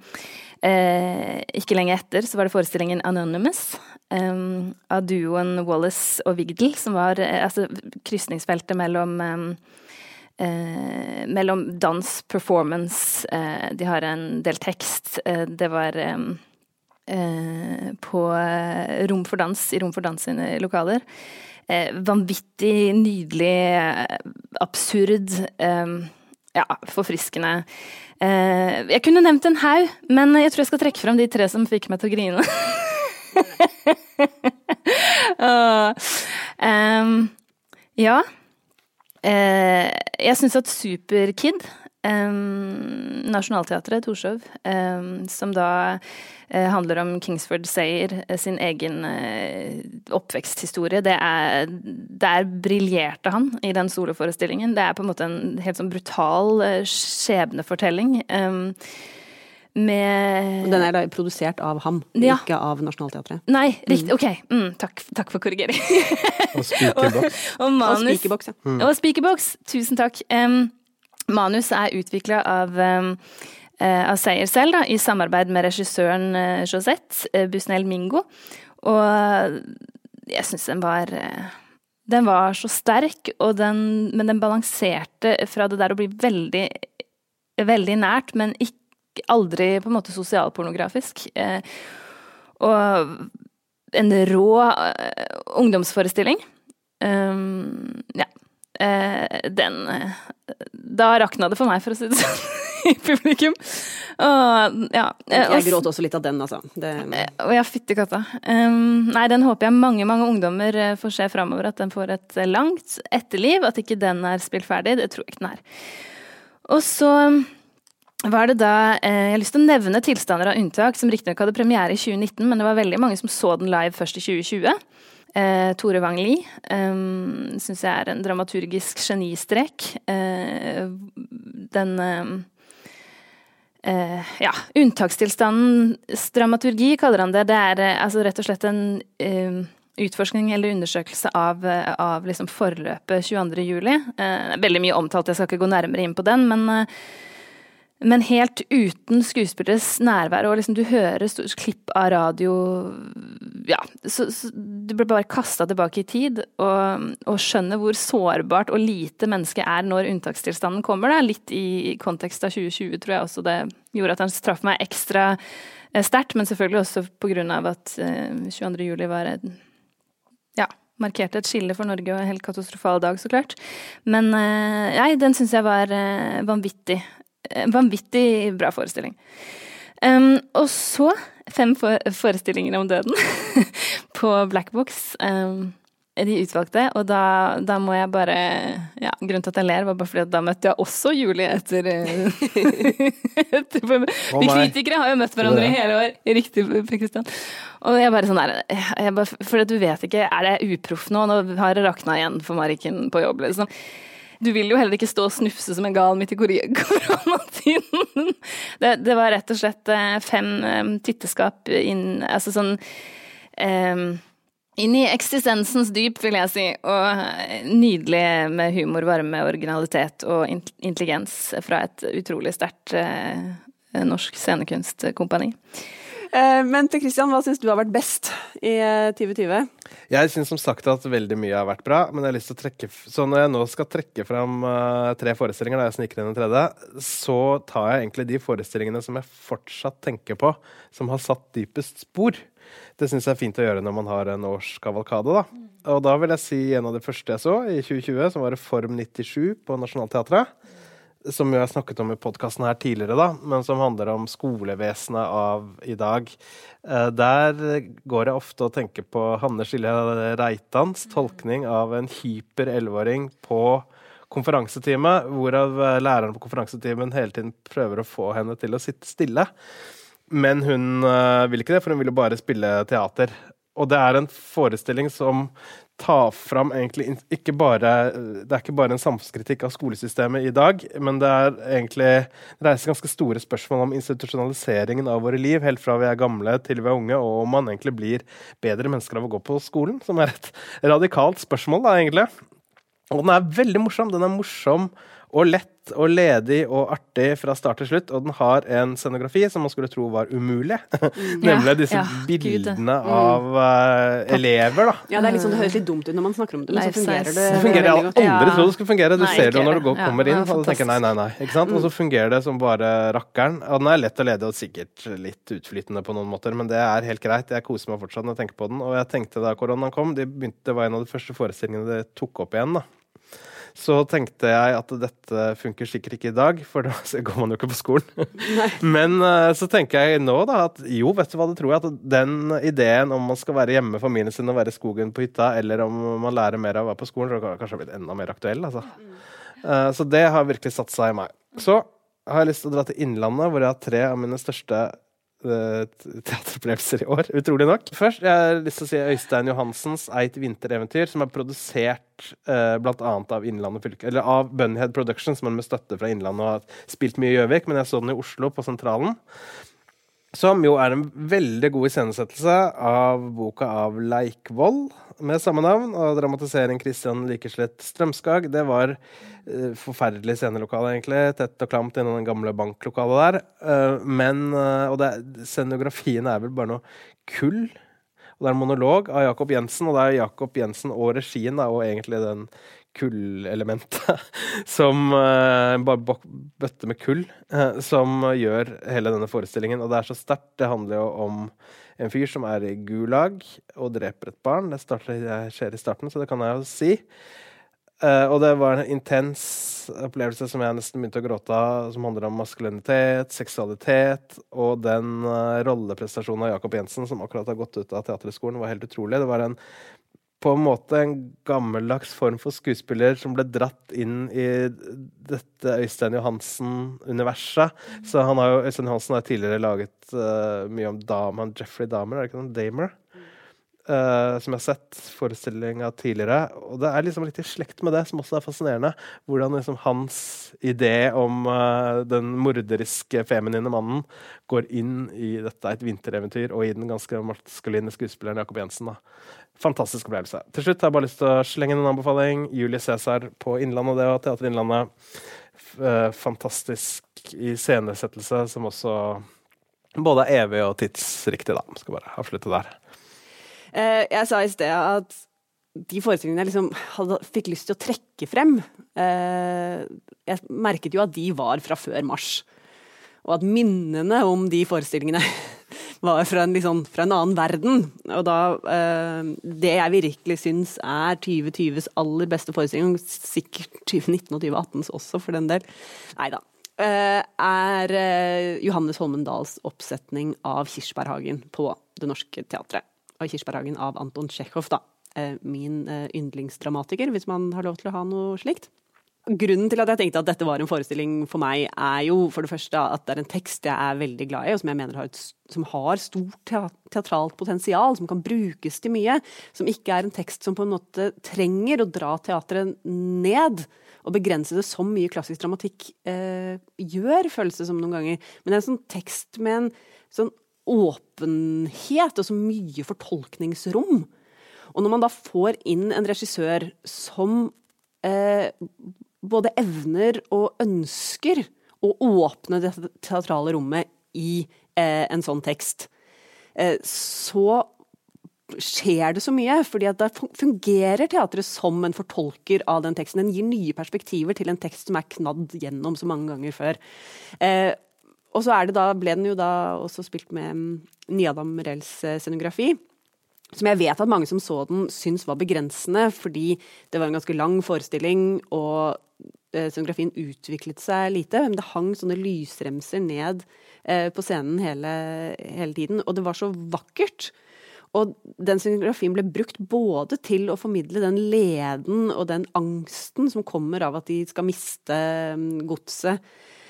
eh, ikke lenge etter så var det forestillingen Anonymous eh, av duoen Wallace og Vigdel, som var eh, altså krysningsfeltet mellom eh, eh, mellom dans, performance, eh, de har en del tekst. Eh, det var eh, Eh, på Rom for dans, i Rom for dans sine lokaler. Eh, vanvittig, nydelig, eh, absurd, eh, ja, forfriskende. Eh, jeg kunne nevnt en haug, men jeg tror jeg skal trekke frem de tre som fikk meg til å grine. uh, um, ja. Eh, jeg synes at Superkid, Um, Nationalteatret, Torshov, um, som da uh, handler om Kingsford Sayer, uh, sin egen uh, oppveksthistorie. Det er, der briljerte han i den soloforestillingen. Det er på en måte en helt sånn brutal uh, skjebnefortelling. Um, med... Den er da produsert av ham, ja. Ikke av Nationalteatret. Nei, riktig, ok. Mm, takk, takk for korrigering. Og Speakerbox. og, og, og Speakerbox, ja. Mm. Og Speakerbox, tusen takk. Um, Manus er utviklet av, um, av Sayer selv, da, i samarbeid med regissøren uh, Josette uh, Busnel Mingo. Og jeg synes den var, uh, den var så sterk, og den, men den balanserte fra det der å bli veldig, veldig nært, men ikke, aldri på en måte sosialpornografisk. Uh, og en rå uh, ungdomsforestilling. Um, ja. Uh, den uh, da rakna det for meg, for å si det sånn, i publikum. Uh, ja. uh, jeg gråt også litt av den, altså. Det... Uh, og jeg fytti katta. Um, nei, den håper jeg mange, mange ungdommer uh, får se fremover, at den får et uh, langt etterliv, at ikke den er spilt ferdig, det tror jeg ikke den er. Og så var det da, eh, jeg har lyst til å nevne Tilstander av unntak, som riktignok hadde premiere i tjue nitten, men det var veldig mange som så den live først i tjue tjue. Eh, Tore Wang Lie, um, synes jeg er en dramaturgisk genistrek. Eh, den, eh, ja, unntakstilstandens dramaturgi kaller han det. Det er eh, altså rett og slett en eh, utforskning eller undersøkelse av, av liksom forløpet tjueandre juli. Eh, veldig mye omtalt, jeg skal ikke gå nærmere inn på den, men, eh, men helt uten skuespilleres nærvær, og liksom du hører stort klipp av radio, ja, så, så du blir bare kastet tilbake i tid, og, og skjønner hvor sårbart og lite mennesket er når unntakstilstanden kommer. Det er litt i kontekst av tjue tjue, tror jeg også det gjorde at han traff meg ekstra sterkt, men selvfølgelig også på grunn av at eh, tjueandre juli var en ja, markerte et skille for Norge og en helt katastrofal dag, så klart. Men eh, nei, den synes jeg var eh, vanvittig, eh, vanvittig bra forestilling. Um, og så fem for forestillinger om døden på Black Box. Um, de utvalgte, og da, da må jeg bare, ja, grunnen til at jeg ler var bare fordi at da møtte jeg også Julie etter, etter oh vi kritikere har jo møtt hverandre i hele år, riktig, Per Kristian. Og jeg bare sånn der, jeg bare, for du vet ikke, er det uproff nå? Nå har det rakna igjen for Mariken på jobb, liksom. Du vil jo heller ikke stå og snufse som en gal midt i koronatiden. Det, det var rett og slett fem um, titteskap inn, altså sånn, um, inn i eksistensens dyp, vil jeg si, og nydelig med humor, varme, originalitet og intelligens fra et utrolig sterkt eh, norsk scenekunstkompani. Eh, men Per Kristian, hva synes du har vært best i tjue tjue? Jeg synes som sagt at veldig mye har vært bra, men jeg har lyst til å trekke, så når jeg nå skal trekke frem uh, tre forestillinger, da jeg sniker inn den tredje, så tar jeg egentlig de forestillingene som jeg fortsatt tenker på, som har satt dypest spor. Det synes jeg er fint å gjøre når man har en årskavalkade, da. Og da vil jeg si en av de første jeg så i tjue tjue, som var Reform nittisju på Nationaltheatret, som jeg har snakket om i podcasten her tidligere, da, men som handler om skolevesenet av i dag. Eh, der går jeg ofte og tenker på Hanne Skille Reitans tolkning av en hyper elleveåring på konferansetime, hvorav læreren på konferansetimen hele tiden prøver å få henne til å sitte stille. Men hun uh, vil ikke det, for hun vil jo bare spille teater. Og det er en forestilling som tar fram egentlig ikke bare, det er ikke bare en samfunnskritikk av skolesystemet i dag, men det er egentlig, det reiser ganske store spørsmål om institusjonaliseringen av våre liv, helt fra vi er gamle til vi er unge, og om man egentlig blir bedre mennesker av å gå på skolen, som er et radikalt spørsmål da, egentlig. Og den er veldig morsom, den er morsom og lett og ledig og artig fra start til slutt, og den har en scenografi som man skulle tro var umulig. Mm. Nemlig disse ja, ja, bildene mm. av uh, elever, da. Ja, det er liksom, det høres litt dumt ut når man snakker om det, men så fungerer det. Det fungerer jeg aldri ja. tror det skal fungere. Du nei, ser det når du går, ja, kommer inn, og du tenker nei, nei, nei. Ikke sant? Mm. Og så fungerer det som bare rakkeren. Og den er lett og ledig og sikkert litt utflytende på noen måter, men det er helt greit. Jeg koser meg fortsatt når jeg tenker på den, og jeg tenkte da koronaen kom, det, begynte, det var en av de første forestillingene det tok opp igjen, da. Så tenkte jeg at dette funker sikkert ikke i dag, for da går man jo ikke på skolen. Men uh, så tenker jeg nå da at jo, vet du hva, det tror jeg at den ideen om man skal være hjemme med familien sin og være i skogen på hytta, eller om man lærer mer av å være på skolen, så kan det kanskje blitt enda mer aktuell. Altså. Uh, så det har virkelig satt seg i meg. Så har jeg lyst til å dra til Innlandet, hvor jeg har tre av mine største teateropplevelser i år, utrolig nok. Først jeg har lyst til å si Øystein Johansens Eit vintereventyr, som er produsert eh, blant annet av Innlandet fylke, eller av Bunnyhead Productions, men med støtte fra Innlandet, og har spilt mye i Gjøvik, men jeg så den i Oslo på Sentralen, som jo er en veldig god iscenesettelse av boka av Leikvoll, med samme navn, og dramatisering Kristian Likeslett Strømskag. Det var uh, forferdelig scenelokale, egentlig, tett og klamt innom den gamle banklokalet der. Uh, men, uh, og det, scenografien er vel bare noe kull. Og det er en monolog av Jakob Jensen, og det er Jakob Jensen og regien, da, og egentlig den kullelementet, som uh, bare bøtte med kull, uh, som gjør hele denne forestillingen. Og det er så sterkt, det handler jo om en fyr som er i gulag og dreper et barn. Det, starter, det skjer i starten, så det kan jeg jo si. Uh, og det var en intens opplevelse som jeg nesten begynte å gråte av, som handler om maskulinitet, seksualitet, og den uh, rolleprestasjonen av Jakob Jensen, som akkurat har gått ut av teaterskolen, var helt utrolig. Det var en på en måte en gammeldags form for skuespiller som ble dratt inn i dette Øystein Johansen-universet. Så han har jo, Øystein Johansen har tidligere laget uh, mye om Dahmer, Jeffrey Dahmer, er det ikke noe? Dahmer? Uh, som jeg har sett forestillinga tidligere. Og det er liksom litt i slekt med det, som også er fascinerende. Hvordan liksom hans idé om uh, den morderiske feminine mannen går inn i dette et vintereventyr, og i den ganske maskuline skuespilleren Jakob Jensen. Da. Fantastisk opplevelse. Til slutt har jeg bare lyst til å slenge inn en anbefaling. Julie Cæsar på Innlandet, det og Teater Innlandet. Uh, fantastisk i scenesettelse, som også både er evig og tidsriktig. Da. Skal bare avslutte der. Uh, jeg sa i sted at de forestillingene jeg liksom hadde, fikk lyst til å trekke frem, uh, jeg merket jo at de var fra før mars. Og at minnene om de forestillingene var fra en, liksom, fra en annen verden. Og da, uh, det jeg virkelig synes er tjue tjues aller beste forestilling, sikkert tjue nitten og tjue atten også for den del, neida, uh, er uh, Johannes Holmen Dahls oppsetning av Kirsebærhagen på Det Norske Teatret. Og Kirsebærhagen av Anton Tsjekhov, da. Min yndlingsdramatiker, hvis man har lov til å ha noe slikt. Grunnen til at jeg tenkte at dette var en forestilling for meg, er jo for det første at det er en tekst jeg er veldig glad i, og som jeg mener har, et, som har stort teatralt potensial, som kan brukes til mye, som ikke er en tekst som på en måte trenger å dra teatret ned, og begrense det som mye klassisk dramatikk eh, gjør, føles det som noen ganger. Men det er en sånn tekst med en sånn åpenhet og så mye fortolkningsrom. Og når man da får inn en regissør som eh, både evner og ønsker å åpne det teatrale rommet i eh, en sånn tekst, eh, så skjer det så mye, fordi at da fungerer teatret som en fortolker av den teksten. Den gir nye perspektiver til en tekst som er knadd gjennom så mange ganger før. Eh, Og så er det da, ble den jo da også spilt med Niadam Morells scenografi, som jeg vet at mange som så den syns var begrensende, fordi det var en ganske lang forestilling, og scenografien utviklet seg lite, men det hang sånne lysremser ned på scenen hele, hele tiden, og det var så vakkert. Og den scenografien ble brukt både til å formidle den leden og den angsten som kommer av at de skal miste godset,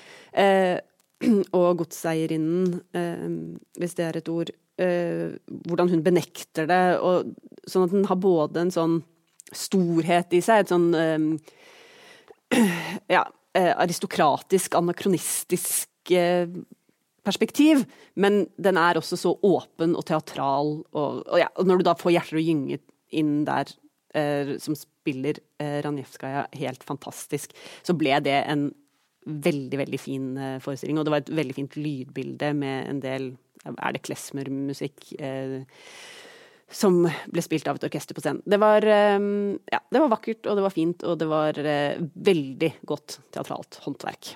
eh, og godseierinnen, eh, hvis det er et ord, eh, hvordan hun benekter det, og sånn at den har både en sånn storhet i seg, et sånn eh, ja, eh, aristokratisk, anakronistisk eh, perspektiv, men den er også så åpen og teatral, og, og, ja, og når du da får Hjerter og Gynge inn der, eh, som spiller eh, Ranjevskaja helt fantastisk, så ble det en veldig, veldig fin uh, forestilling, og det var et veldig fint lydbilde med en del, er det klezmer-musikk, eh, som ble spilt av et orkester på scenen. Det var, um, ja, det var vakkert, og det var fint, og det var uh, veldig godt teatralt håndverk.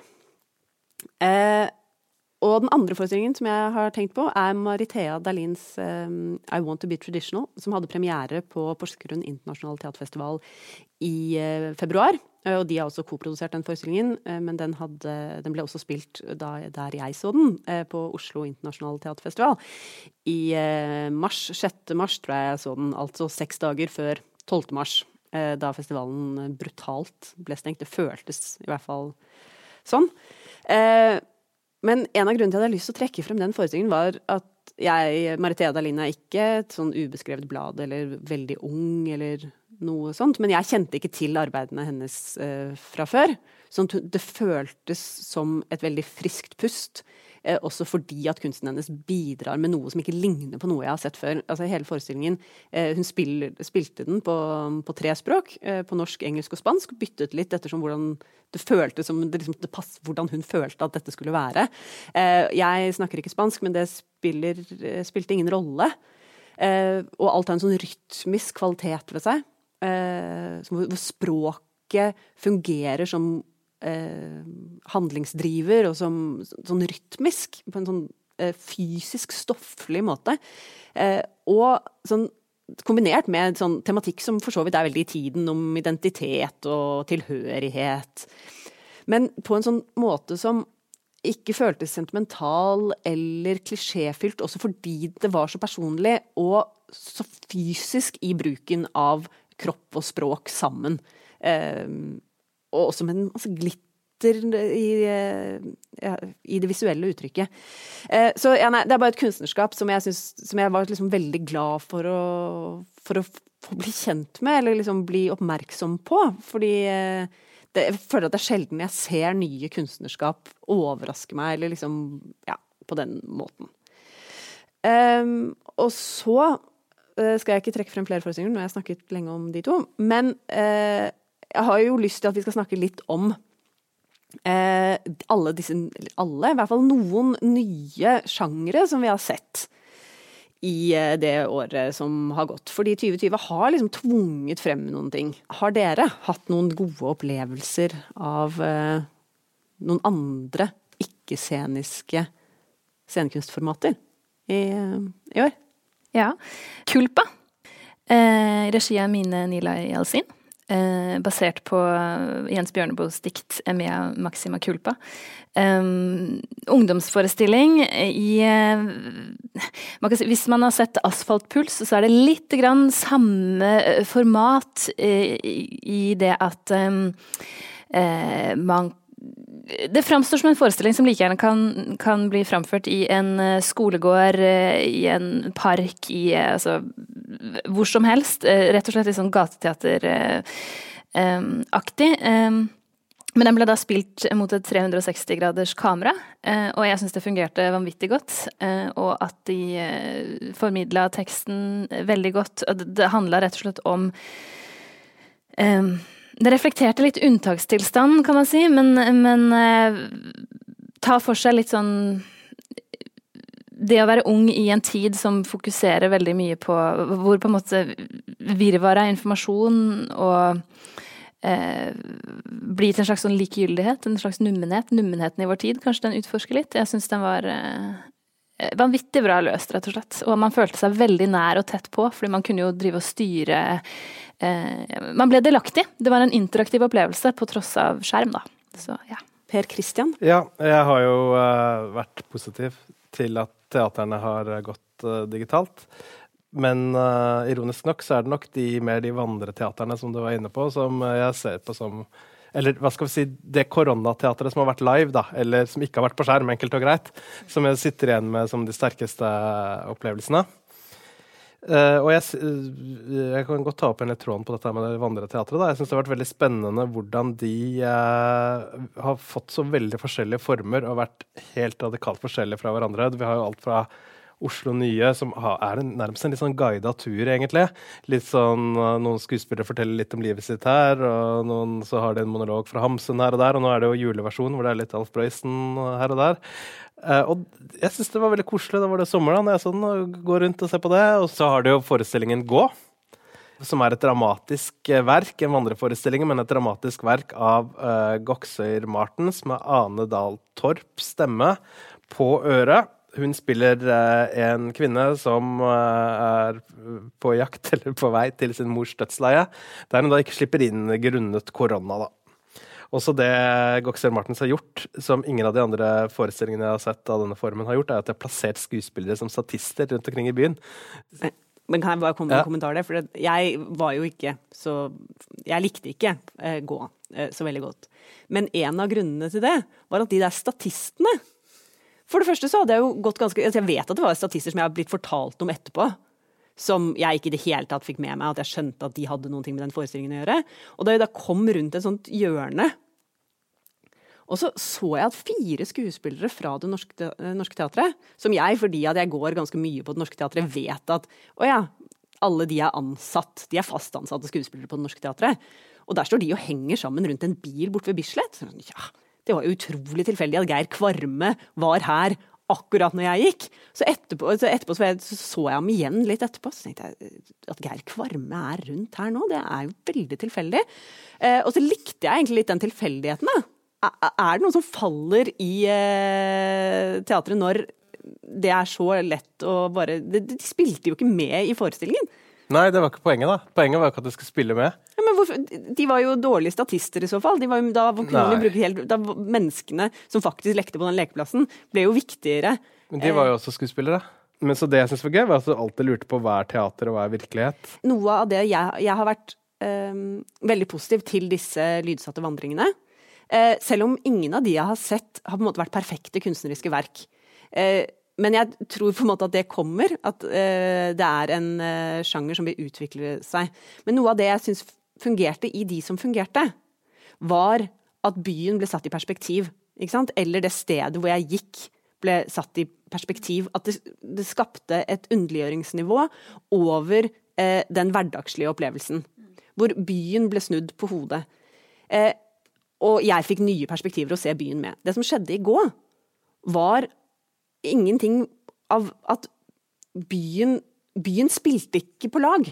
Eh, og den andre forestillingen som jeg har tenkt på er Maritea Dahlins um, I Want to be Traditional, som hadde premiere på Porsgrunn Internasjonal Teaterfestival i uh, februar. Og de har også koprodusert den forestillingen, men den, hadde, den ble også spilt da, der jeg så den, på Oslo Internasjonal Teaterfestival. I mars, sjette mars tror jeg jeg så den, altså seks dager før tolvte mars, da festivalen brutalt ble stengt. Det føltes i hvert fall sånn. Men en av grunnene til at jeg hadde lyst til å trekke frem den forestillingen var at jeg, Maritea Dahlin, er ikke et sånn ubeskrevet blad, eller veldig ung, eller noe sånt, men jeg kjente ikke til arbeidene hennes eh, fra før, sånn at det føltes som et veldig friskt pust, eh, også fordi at kunsten hennes bidrar med noe som ikke ligner på noe jeg har sett før. Altså hele forestillingen, eh, hun spiller, spilte den på, på tre språk, eh, på norsk, engelsk og spansk, byttet litt ettersom hvordan det føltes som det, liksom, det pass, hvordan hun følte at dette skulle være. Eh, jeg snakker ikke spansk, men det spiller, spilte ingen rolle, eh, og alt har en sånn rytmisk kvalitet ved seg, eh, hvor språket fungerer som eh, handlingsdriver og som sånn rytmisk, på en sånn eh, fysisk stofflig måte, eh, og sånn kombinert med sånn tematikk som for så vidt er veldig i tiden, om identitet og tilhørighet, men på en sånn måte som ikke føltes sentimental eller klisjéfylt, også fordi det var så personlig og så fysisk i bruken av kropp og språk sammen. Eh, og også med en masse glitter i, ja, i det visuelle uttrykket. Eh, så ja, nei, det er bare et kunstnerskap som jeg, synes, som jeg var liksom veldig glad for å, for å få bli kjent med, eller liksom bli oppmerksom på, fordi eh, det, jeg føler at det er sjelden jeg ser nye kunstnerskap overraske meg, eller liksom, ja, på den måten. Um, og så uh, skal jeg ikke trekke frem flere forestillinger, nå har jeg snakket lenge om de to, men uh, jeg har jo lyst til at vi skal snakke litt om uh, alle disse, alle, i hvert fall noen nye sjangere som vi har sett i uh, det året som har gått. Fordi tjue tjue har liksom tvunget frem noen ting. Har dere hatt noen gode opplevelser av uh, noen andre ikke-sceniske scenekunstformater i, i år? Ja. Kulpa. Eh, regi av Mine Nilay Alsin. Eh, basert på Jens Bjørneboes dikt Emea Maxima Kulpa. Um, ungdomsforestilling i uh, man kan si, hvis man har sett Asfaltpuls, så er det litt grann samme format uh, i det at um, uh, man det framstår som en forestilling som like gjerne kan, kan bli framført i en skolegård, i en park, i, altså, hvor som helst. Rett og slett litt sånn gateteater-aktig. Men den ble da spilt mot et tre hundre og seksti graders kamera, og jeg synes det fungerte vanvittig godt, og at de formidlet teksten veldig godt. Det handlet rett og slett om det reflekterte litt unntakstilstand, kan man si, men, men eh, ta for seg litt sånn det å være ung i en tid som fokuserer veldig mye på hvor på en måte virvar av informasjon og eh, blir til en slags sånn likegyldighet, en slags nummenhet, nummenheten i vår tid, kanskje den utforsker litt. Jeg synes den var eh, vanvittig bra løst, rett og slett, og man følte seg veldig nær og tett på, fordi man kunne jo drive og styre. Man ble delaktig. Det var en interaktiv opplevelse på tross av skjerm da. Så, ja. Per Christian? Ja, jeg har jo uh, vært positiv til at teaterne har gått uh, digitalt. Men uh, ironisk nok så er det nok de mer de vandreteaterne som du var inne på, som uh, jeg ser på som, eller hva skal vi si, det koronateateret som har vært live da, eller som ikke har vært på skjerm, enkelt og greit, som jeg sitter igjen med som de sterkeste opplevelsene. Uh, og jeg, jeg kan godt ta opp en litt tråden på dette med det vandreteatret. Da. Jeg synes det har vært veldig spennende hvordan de uh, har fått så veldig forskjellige former og vært helt radikalt forskjellige fra hverandre. Vi har jo alt fra Oslo Nye, som har, er en, nærmest en litt sånn guidet tur, egentlig. Litt sånn, uh, noen skuespillere forteller litt om livet sitt her, og noen så har de en monolog fra Hamsun her og der, og nå er det jo juleversjon, hvor det er litt Alf Prøysen her og der. Uh, og jeg synes det var veldig koselig, da var det sommer da, når jeg sånn, går rundt og ser på det, og så har det jo forestillingen Gå, som er et dramatisk verk, en vandreforestilling, men et dramatisk verk av uh, Goksøyr Martens med Ane Dahl Torps stemme på øret. Hun spiller uh, en kvinne som uh, er på jakt eller på vei til sin mors dødsleie, der hun da ikke slipper inn grunnet korona da. Også det Goksøyr Martens har gjort, som ingen av de andre forestillingene jeg har sett av denne formen har gjort, er at de har plassert skuespillere som statister rundt omkring i byen. Men kan jeg bare komme med en kommentar der? For jeg var jo ikke så... Jeg likte ikke eh, Gå eh, så veldig godt. Men en av grunnene til det var at de der statistene... For det første så hadde jeg jo gått ganske... Altså jeg vet at det var statister som jeg har blitt fortalt om etterpå, som jeg ikke i det hele tatt fikk med meg, at jeg skjønte at de hadde noen ting med den forestillingen å gjøre. Og da jeg da kom rundt et sånt hjørne, og så så jeg at fire skuespillere fra det norske, te norske teatret, som jeg, fordi at jeg går ganske mye på det norske teatret, vet at, å ja, alle de er ansatt, de er fast ansatte skuespillere på det norske teatret. Og der står de og henger sammen rundt en bil bort ved Bislett. Ja, det var jo utrolig tilfeldig at Geir Kvarme var her akkurat når jeg gikk. Så etterpå så, etterpå, så, jeg, så, så jeg ham igjen litt etterpå, så tenkte jeg at Geir Kvarme er rundt her nå, det er jo veldig tilfeldig. Eh, og så likte jeg egentlig litt den tilfeldigheten da. Er det noe som faller i eh, teatret når det er så lett å bare... De, de spilte jo ikke med i forestillingen. Nei, det var ikke poenget da. Poenget var ikke at du skulle spille med. Ja, men hvorfor? De var jo dårlige statister i så fall. De var jo, da, kunne de bruke helt, da menneskene som faktisk lekte på den lekeplassen, ble jo viktigere. Men de var jo også skuespillere. Men så det jeg synes var gøy, var at du alltid lurte på hva er teater og hva er virkelighet. Noe av det jeg, jeg har vært eh, veldig positiv til disse lydsatte vandringene. Eh, selv om ingen av de jeg har sett har på en måte vært perfekte kunstneriske verk. Eh, men jeg tror på en måte at det kommer, at eh, det er en eh, sjanger som vil utvikle seg. Men noe av det jeg synes fungerte i de som fungerte, var at byen ble satt i perspektiv, ikke sant? Eller det stedet hvor jeg gikk ble satt i perspektiv, at det, det skapte et underliggjøringsnivå over eh, den hverdagslige opplevelsen, hvor byen ble snudd på hodet. Eh, og jeg fikk nye perspektiver å se byen med. Det som skjedde i går, var ingenting av at byen, byen spilte ikke på lag.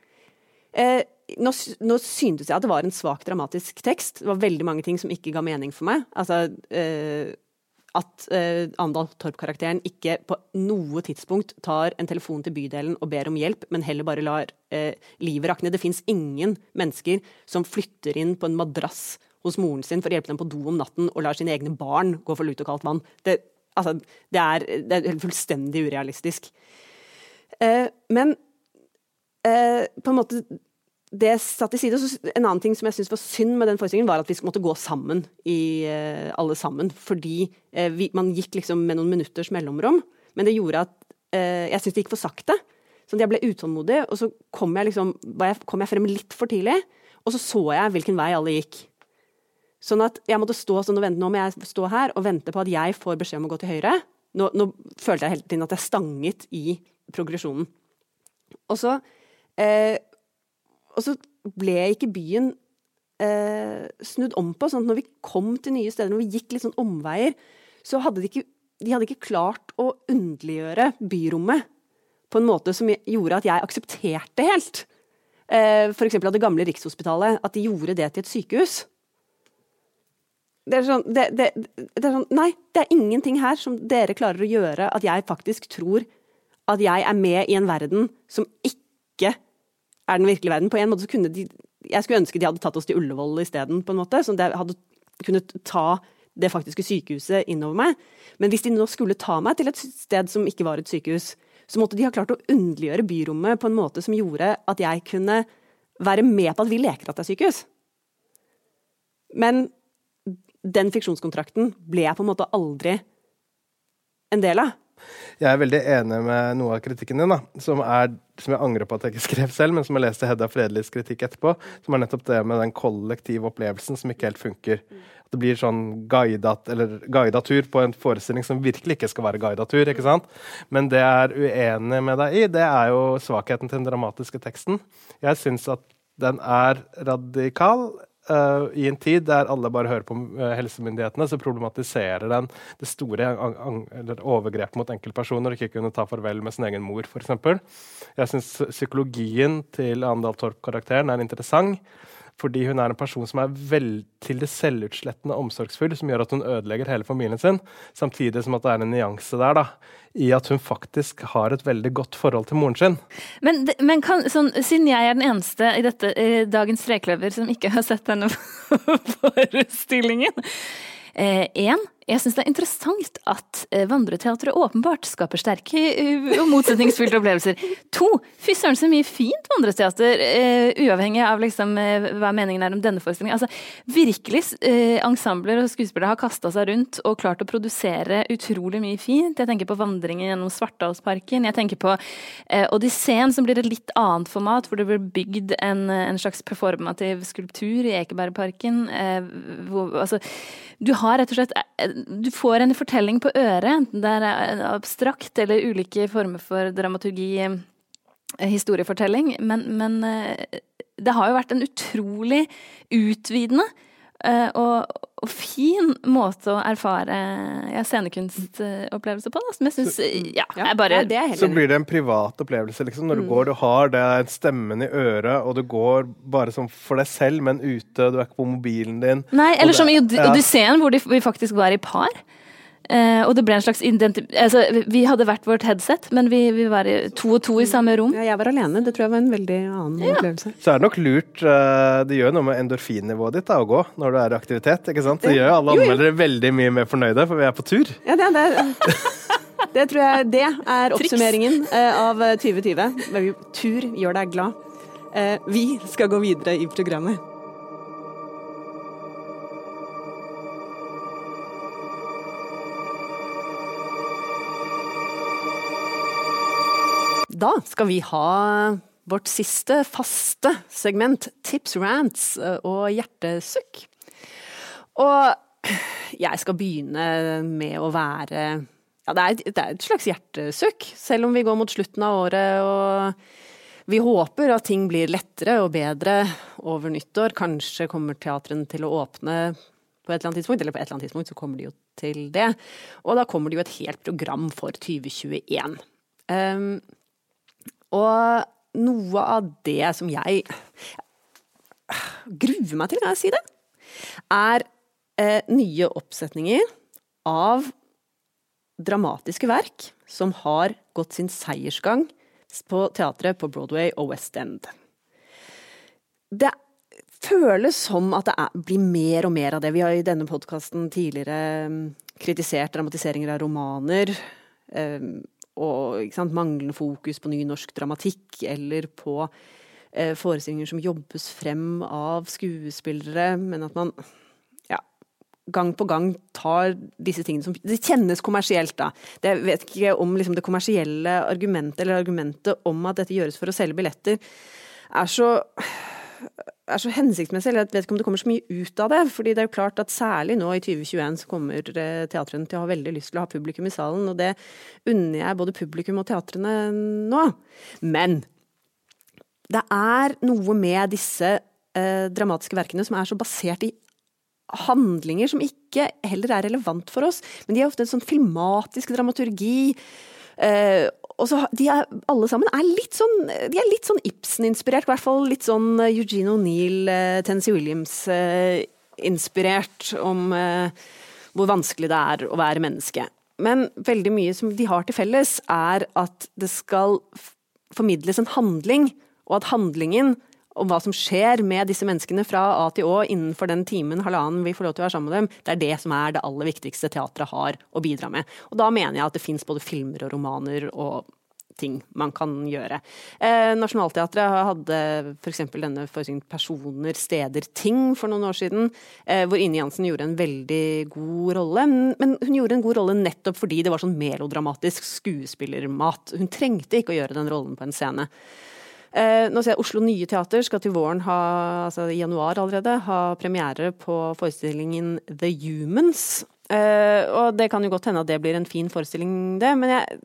Eh, nå, nå syntes jeg at det var en svak dramatisk tekst. Det var veldig mange ting som ikke ga mening for meg. Altså, eh, at eh, Andal Torp-karakteren ikke på noe tidspunkt tar en telefon til bydelen og ber om hjelp, men heller bare lar eh, livet rakne. Det finnes ingen mennesker som flytter inn på en madrass hos moren sin for å hjelpe dem på do om natten og lar sine egne barn gå for lut og kaldt vann. Det, altså, det, er, det er fullstendig urealistisk. Eh, men eh, på en måte det satt i side. Så en annen ting som jeg synes var synd med den forestillingen, var at vi måtte gå sammen, i, eh, alle sammen. Fordi eh, vi, man gikk liksom med noen minutters mellomrom, men det gjorde at eh, jeg synes det gikk for sakte. Så jeg ble utålmodig, og så kom jeg, liksom, kom jeg frem litt for tidlig, og så så jeg hvilken vei alle gikk. Sånn at jeg måtte stå sånn og vente. Nå må jeg stå her og vente på at jeg får beskjed om å gå til høyre. Nå, nå følte jeg hele tiden at jeg stanget i progresjonen. Og så, eh, og så ble ikke byen eh, snudd om på. Sånn at når vi kom til nye steder, når vi gikk litt sånn omveier, så hadde de ikke, de hadde ikke klart å underliggjøre byrommet på en måte som gjorde at jeg aksepterte helt. Eh, for eksempel at det gamle Rikshospitalet, at de gjorde det til et sykehus. Det er, sånn, det, det, det er sånn, nei, det er ingenting her som dere klarer å gjøre at jeg faktisk tror at jeg er med i en verden som ikke er den virkelige verden. På en måte så kunne de, jeg skulle ønske de hadde tatt oss til Ullevål i stedet, på en måte, sånn at jeg hadde kunnet ta det faktiske sykehuset innover meg. Men hvis de nå skulle ta meg til et sted som ikke var et sykehus, så måtte de ha klart å underliggjøre byrommet på en måte som gjorde at jeg kunne være med på at vi leker at det er sykehus. Men den fiksjonskontrakten ble jeg på en måte aldri en del av. Jeg er veldig enig med noe av kritikken din, da, som, er, som jeg angrer på at jeg ikke skrev selv, men som jeg leste Hedda Fredeligs kritikk etterpå, som er nettopp det med den kollektive opplevelsen som ikke helt funker. At det blir sånn guidat, eller guidatur på en forestilling som virkelig ikke skal være guidatur, ikke sant? Men det jeg er uenig med deg i, det er jo svakheten til den dramatiske teksten. Jeg synes at den er radikal, Uh, i en tid der alle bare hører på uh, helsemyndighetene, så problematiserer den det store eller overgrep mot enkeltpersoner og ikke kunne ta farvel med sin egen mor, for eksempel. Jeg synes psykologien til Andal Torp-karakteren er interessant, fordi hun er en person som er vel til det selvutslettende omsorgsfull, som gjør at hun ødelegger hele familien sin, samtidig som at det er en nyanse der, da, i at hun faktisk har et veldig godt forhold til moren sin. Men, men kan, sånn, siden jeg er den eneste i dette eh, Dagens Trekløver som ikke har sett denne forestillingen, eh, en, jeg synes det er interessant at eh, vandreteatret åpenbart skaper sterke uh, og motsetningsfylte opplevelser. To, fy søren så mye fint vandreteater, uh, uavhengig av liksom, uh, hva meningen er om denne forestillingen. Altså, virkelig uh, ensembler og skuespillere har kastet seg rundt og klart å produsere utrolig mye fint. Jeg tenker på vandringen gjennom Svartdalsparken. Jeg tenker på uh, Odysseen, som blir et litt annet format, hvor det blir bygd en, en slags performativ skulptur i Ekebergparken. Uh, hvor, altså, du har rett og slett du får en fortelling på øret, det er abstrakt eller ulike former for dramaturgi, historiefortelling, men, men det har jo vært en utrolig utvidende og, og fin måte å erfare ja, scenekunstopplevelse på, da, som jeg synes, ja, jeg bare... Ja, det er så blir det en privat opplevelse, liksom, når du mm. går, du har det stemmen i øret, og du går bare som for deg selv, men ute, du er ikke på mobilen din. Nei, eller det, som i Odysseen, ja. Hvor de, vi faktisk var i par. Eh, og det ble en slags identi- altså, vi hadde hvert vårt headset, men vi, vi var i to og to i samme rom. Ja, jeg var alene, det tror jeg var en veldig annen ja. opplevelse. Så er det nok lurt, uh, det gjør noe med endorfinnivået ditt da, å gå når du er i aktivitet, ikke sant? Det gjør alle anmeldere veldig mye mer fornøyde, for vi er på tur. Ja, det, det, det tror jeg, det er oppsummeringen uh, av tjue tjue. Tur gjør deg glad. Uh, vi skal gå videre i programmet. Da skal vi ha vårt siste faste segment, tips, rants og hjertesukk. Og jeg skal begynne med å være, ja, det er, det er et slags hjertesukk, selv om vi går mot slutten av året, og vi håper at ting blir lettere og bedre over nyttår. Kanskje kommer teateren til å åpne på et eller annet tidspunkt, eller på et eller annet tidspunkt så kommer de jo til det. Og da kommer det jo et helt program for tjue tjueen. Um, Og noe av det som jeg gruer meg til, kan jeg si det, er eh, nye oppsetninger av dramatiske verk som har gått sin seiersgang på teatret på Broadway og West End. Det føles som at det er, blir mer og mer av det. Vi har i denne podcasten tidligere kritisert dramatiseringer av romaner, eh, og ikke sant, manglende fokus på ny norsk dramatikk, eller på eh, forestillinger som jobbes frem av skuespillere, men at man ja, gang på gang tar disse tingene som det kjennes kommersielt da. Det vet ikke om liksom, det kommersielle argumentet, eller argumentet om at dette gjøres for å selge billetter, er så er så hensiktsmessig, eller jeg vet ikke om det kommer så mye ut av det, fordi det er jo klart at særlig nå i tjue tjueen så kommer teatrene til å ha veldig lyst til å ha publikum i salen, og det unner jeg både publikum og teatrene nå. Men det er noe med disse eh, dramatiske verkene som er så basert i handlinger som ikke heller er relevant for oss, men de er ofte en sånn filmatisk dramaturgi, eh, og så de er, alle sammen er litt sånn, de er litt sånn Ibsen-inspirert, i hvert fall litt sånn Eugene O'Neill, uh, Tennessee Williams-inspirert uh, om uh, hvor vanskelig det er å være menneske. Men veldig mye som de har til felles er at det skal formidles en handling, og at handlingen om hva som skjer med disse menneskene fra A til Å innenfor den timen, halvannen vi får lov til å være sammen med dem, det er det som er det aller viktigste teatret har å bidra med. Og da mener jeg at det finnes både filmer og romaner og ting man kan gjøre. Eh, Nationaltheatret hadde for eksempel denne forestillingen Personer, steder, ting for noen år siden, eh, hvor Ine Jansen gjorde en veldig god rolle, men hun gjorde en god rolle nettopp fordi det var sånn melodramatisk skuespillermat. Hun trengte ikke å gjøre den rollen på en scene. Eh, nå ser jeg Oslo Nye Teater skal til våren ha, altså i januar allerede, ha premiere på forestillingen The Humans. Eh, og det kan jo godt hende at det blir en fin forestilling det, men jeg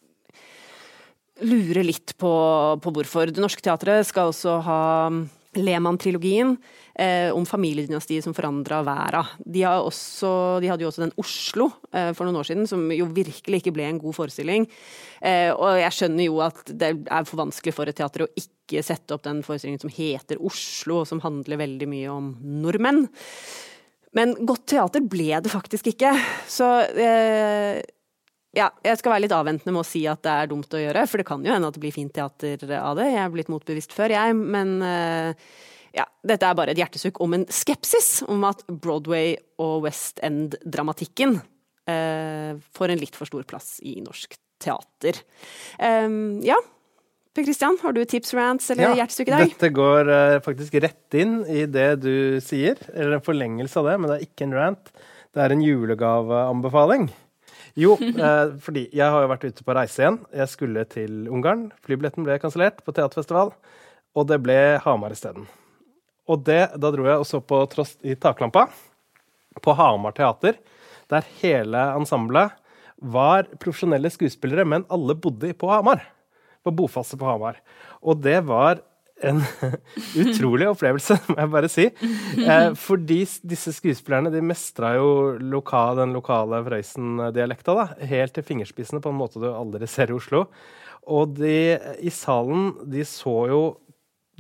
lurer litt på, på hvorfor. Det Norske Teatret skal også ha Lehmann-trilogien eh, om familiedynastiet som forandret verden. De, har også, de hadde jo også den Oslo eh, for noen år siden, som jo virkelig ikke ble en god forestilling. Eh, og jeg skjønner jo at det er for vanskelig for et teater å ikke sette opp den forestillingen som heter Oslo, og som handler veldig mye om nordmenn. Men godt teater ble det faktisk ikke. Så eh, ja, jeg skal være litt avventende med å si at det er dumt å gjøre, for det kan jo hende at det blir fint teater av det. Jeg er blitt motbevisst før, jeg, men ja, dette er bare et hjertesukk om en skepsis om at Broadway og West End-dramatikken eh, får en litt for stor plass i norsk teater. Um, ja, Per Christian, har du tips, rants eller ja, hjertesukk i dag? Dette går uh, faktisk rett inn i det du sier, eller en forlengelse av det, men det er ikke en rant. Det er en julegaveanbefaling. Jo, eh, fordi jeg har jo vært ute på reise igjen. Jeg skulle til Ungarn. Flybilletten ble kansellert på teaterfestival, og det ble Hamar i stedet. Og det, da dro jeg og så på Trost i taklampa på Hamar Teater, der hele ensemblet var profesjonelle skuespillere, men alle bodde på Hamar. På bofaste på Hamar. Og det var en utrolig opplevelse, må jeg bare si. Eh, fordi disse skuespillerne, de mestret jo loka, den lokale Frøysen-dialekta, da, helt til fingerspissene på en måte du aldri ser i Oslo. Og de i salen, de så jo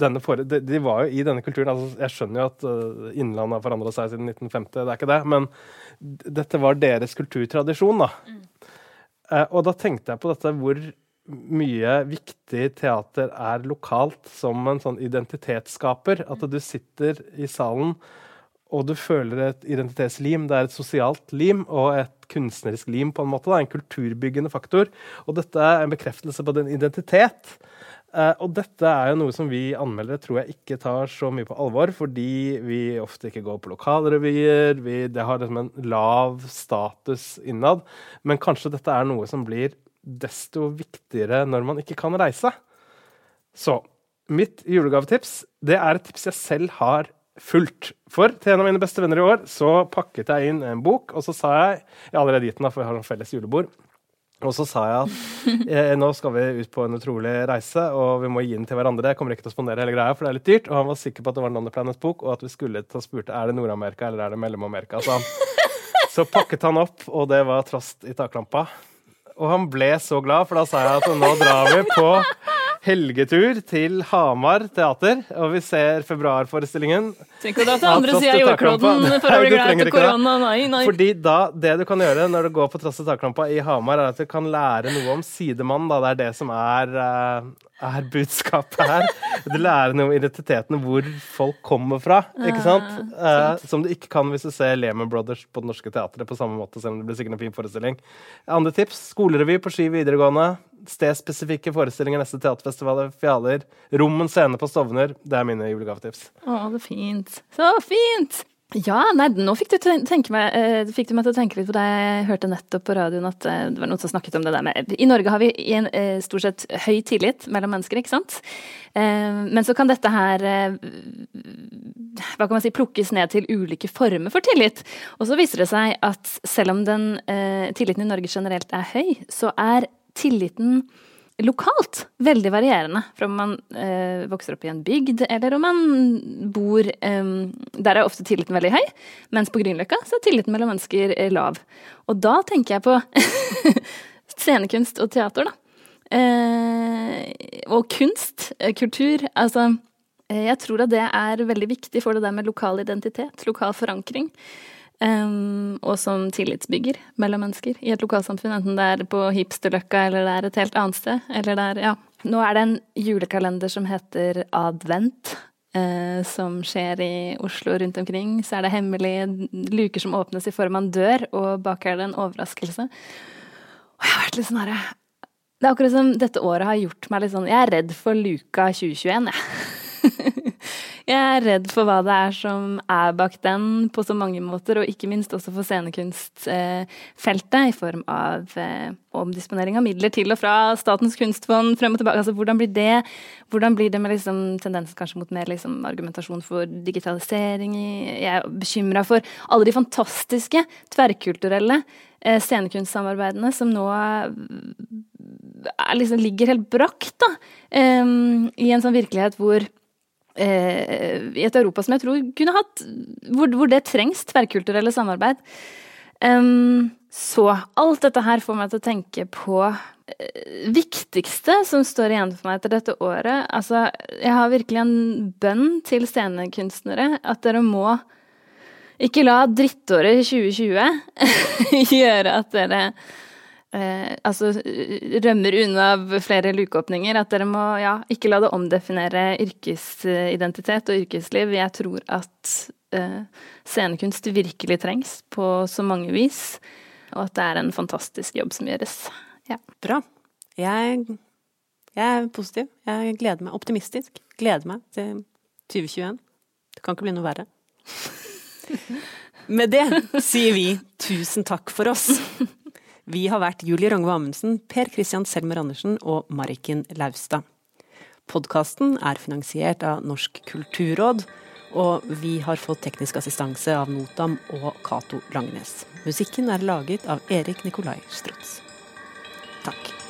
denne for, de, de var jo i denne kulturen, altså jeg skjønner jo at uh, Innlandet har forandret seg siden nitten femti, det er ikke det, men d- dette var deres kulturtradisjon da. Mm. Uh, og da tenkte jeg på dette, hvor mye viktig teater er lokalt som en sånn identitetsskaper, at du sitter i salen og du føler et identitetslim, det er et sosialt lim og et kunstnerisk lim på en måte, da, en kulturbyggende faktor. Og dette er en bekreftelse på den identitet. Uh, og dette er jo noe som vi anmeldere tror jeg ikke tar så mye på alvor, fordi vi ofte ikke går på lokalrevyer, vi, det har liksom en lav status innad, men kanskje dette er noe som blir desto viktigere når man ikke kan reise. Så, mitt julegavetips, det er et tips jeg selv har fullt. For til en av mine beste venner i år så pakket jeg inn en bok, og så sa jeg, jeg har allerede gitt den da, for jeg har en felles julebord, og så sa jeg at eh, nå skal vi ut på en utrolig reise, og vi må gi den til hverandre, jeg kommer ikke til å spondere hele greia, for det er litt dyrt, og han var sikker på at det var en On the Planets bok, og at vi skulle ta spurte, er det Nord-Amerika eller er det Mellom-Amerika, sa han. Så pakket han opp, og det var trost i taklampa, og han ble så glad, for da sa jeg at nå drar vi på helgetur til Hamar teater, og vi ser februarforestillingen. Tenk å dra til andre siden av jordkloden for å bli glad til korona, nei, nei. Fordi da, det du kan gjøre når du går på Tross til taklampa i Hamar, er at du kan lære noe om sidemann, da. Det er det som er, uh, er budskapet her. Du lærer noe om identiteten, hvor folk kommer fra, ikke sant? Uh, som du ikke kan hvis du ser Lehman Brothers på det norske teatret på samme måte, selv om det blir sikkert en fin forestilling. Andre tips, skolerevy på Ski videregående, stedspesifikke forestillinger, neste teaterfestivaler, Fjaler, Rom en scene på Stovner, det er mine julegavetips. Å, det er fint. Så fint! Ja, nei, nå fikk du, tenke meg, eh, fikk du meg til å tenke litt på det jeg hørte nettopp på radioen, at eh, det var noen som snakket om det der med, i Norge har vi en eh, stort sett høy tillit mellom mennesker, ikke sant? Eh, men så kan dette her, eh, hva kan man si, plukkes ned til ulike former for tillit. Og så viser det seg at selv om den eh, tilliten i Norge generelt er høy, så er tilliten lokalt veldig varierende, fra om man eh, vokser opp i en bygd, eller om man bor, eh, der er ofte tilliten veldig høy, mens på Grünerløkka så er tilliten mellom mennesker eh, lav. Og da tenker jeg på scenekunst og teater, da. Eh, og kunst, eh, kultur, altså, eh, jeg tror at det er veldig viktig for det der med lokal identitet, lokal forankring. Um, og som tillitsbygger mellom mennesker i et lokalsamfunn, enten det er på Hipsterløkka eller det er et helt annet sted, eller det er, ja. Nå er det en julekalender som heter Advent, eh, som skjer i Oslo rundt omkring, så er det hemmelige luker som åpnes i form av en dør, og bak er det en overraskelse. Og jeg har vært litt sånn her, det er akkurat som dette året har gjort meg litt sånn, jeg er redd for luka tjue tjueen, jeg. Jeg er redd for hva det er som er bak den på så mange måter, og ikke minst også for scenekunstfeltet eh, i form av eh, omdisponering av midler til og fra Statens kunstfond frem og tilbake. Altså, hvordan blir det? Hvordan blir det med liksom, tendensen kanskje mot mer liksom, argumentasjon for digitalisering? Jeg er bekymret for alle de fantastiske, tverrkulturelle eh, scenekunstsamarbeidene som nå er, liksom, ligger helt brakt da, eh, i en sånn virkelighet hvor i et Europa som jeg tror kunne hatt, hvor, hvor det trengs tverrkulturelle samarbeid. Um, så alt dette her får meg til å tenke på uh, viktigste som står igjen for meg etter dette året. Altså, jeg har virkelig en bønn til scenekunstnere at dere må ikke la drittåret tjue tjue gjøre at dere Eh, altså rømmer unna flere lukeåpninger, at dere må ja, ikke la det omdefinere yrkesidentitet og yrkesliv. Jeg tror at eh, scenekunst virkelig trengs på så mange vis, og at det er en fantastisk jobb som gjøres. Ja. Bra. Jeg, jeg er positiv. Jeg gleder meg, optimistisk. Gleder meg til tjue tjueen. Det kan ikke bli noe verre. Med det sier vi tusen takk for oss. Vi har vært Julie Rongve Amundsen, Per Christian Selmer Andersen og Mariken Laustad. Podcasten er finansiert av Norsk Kulturråd, og vi har fått teknisk assistanse av Notam og Cato Langnes. Musikken er laget av Erik Nikolai Strutz. Takk.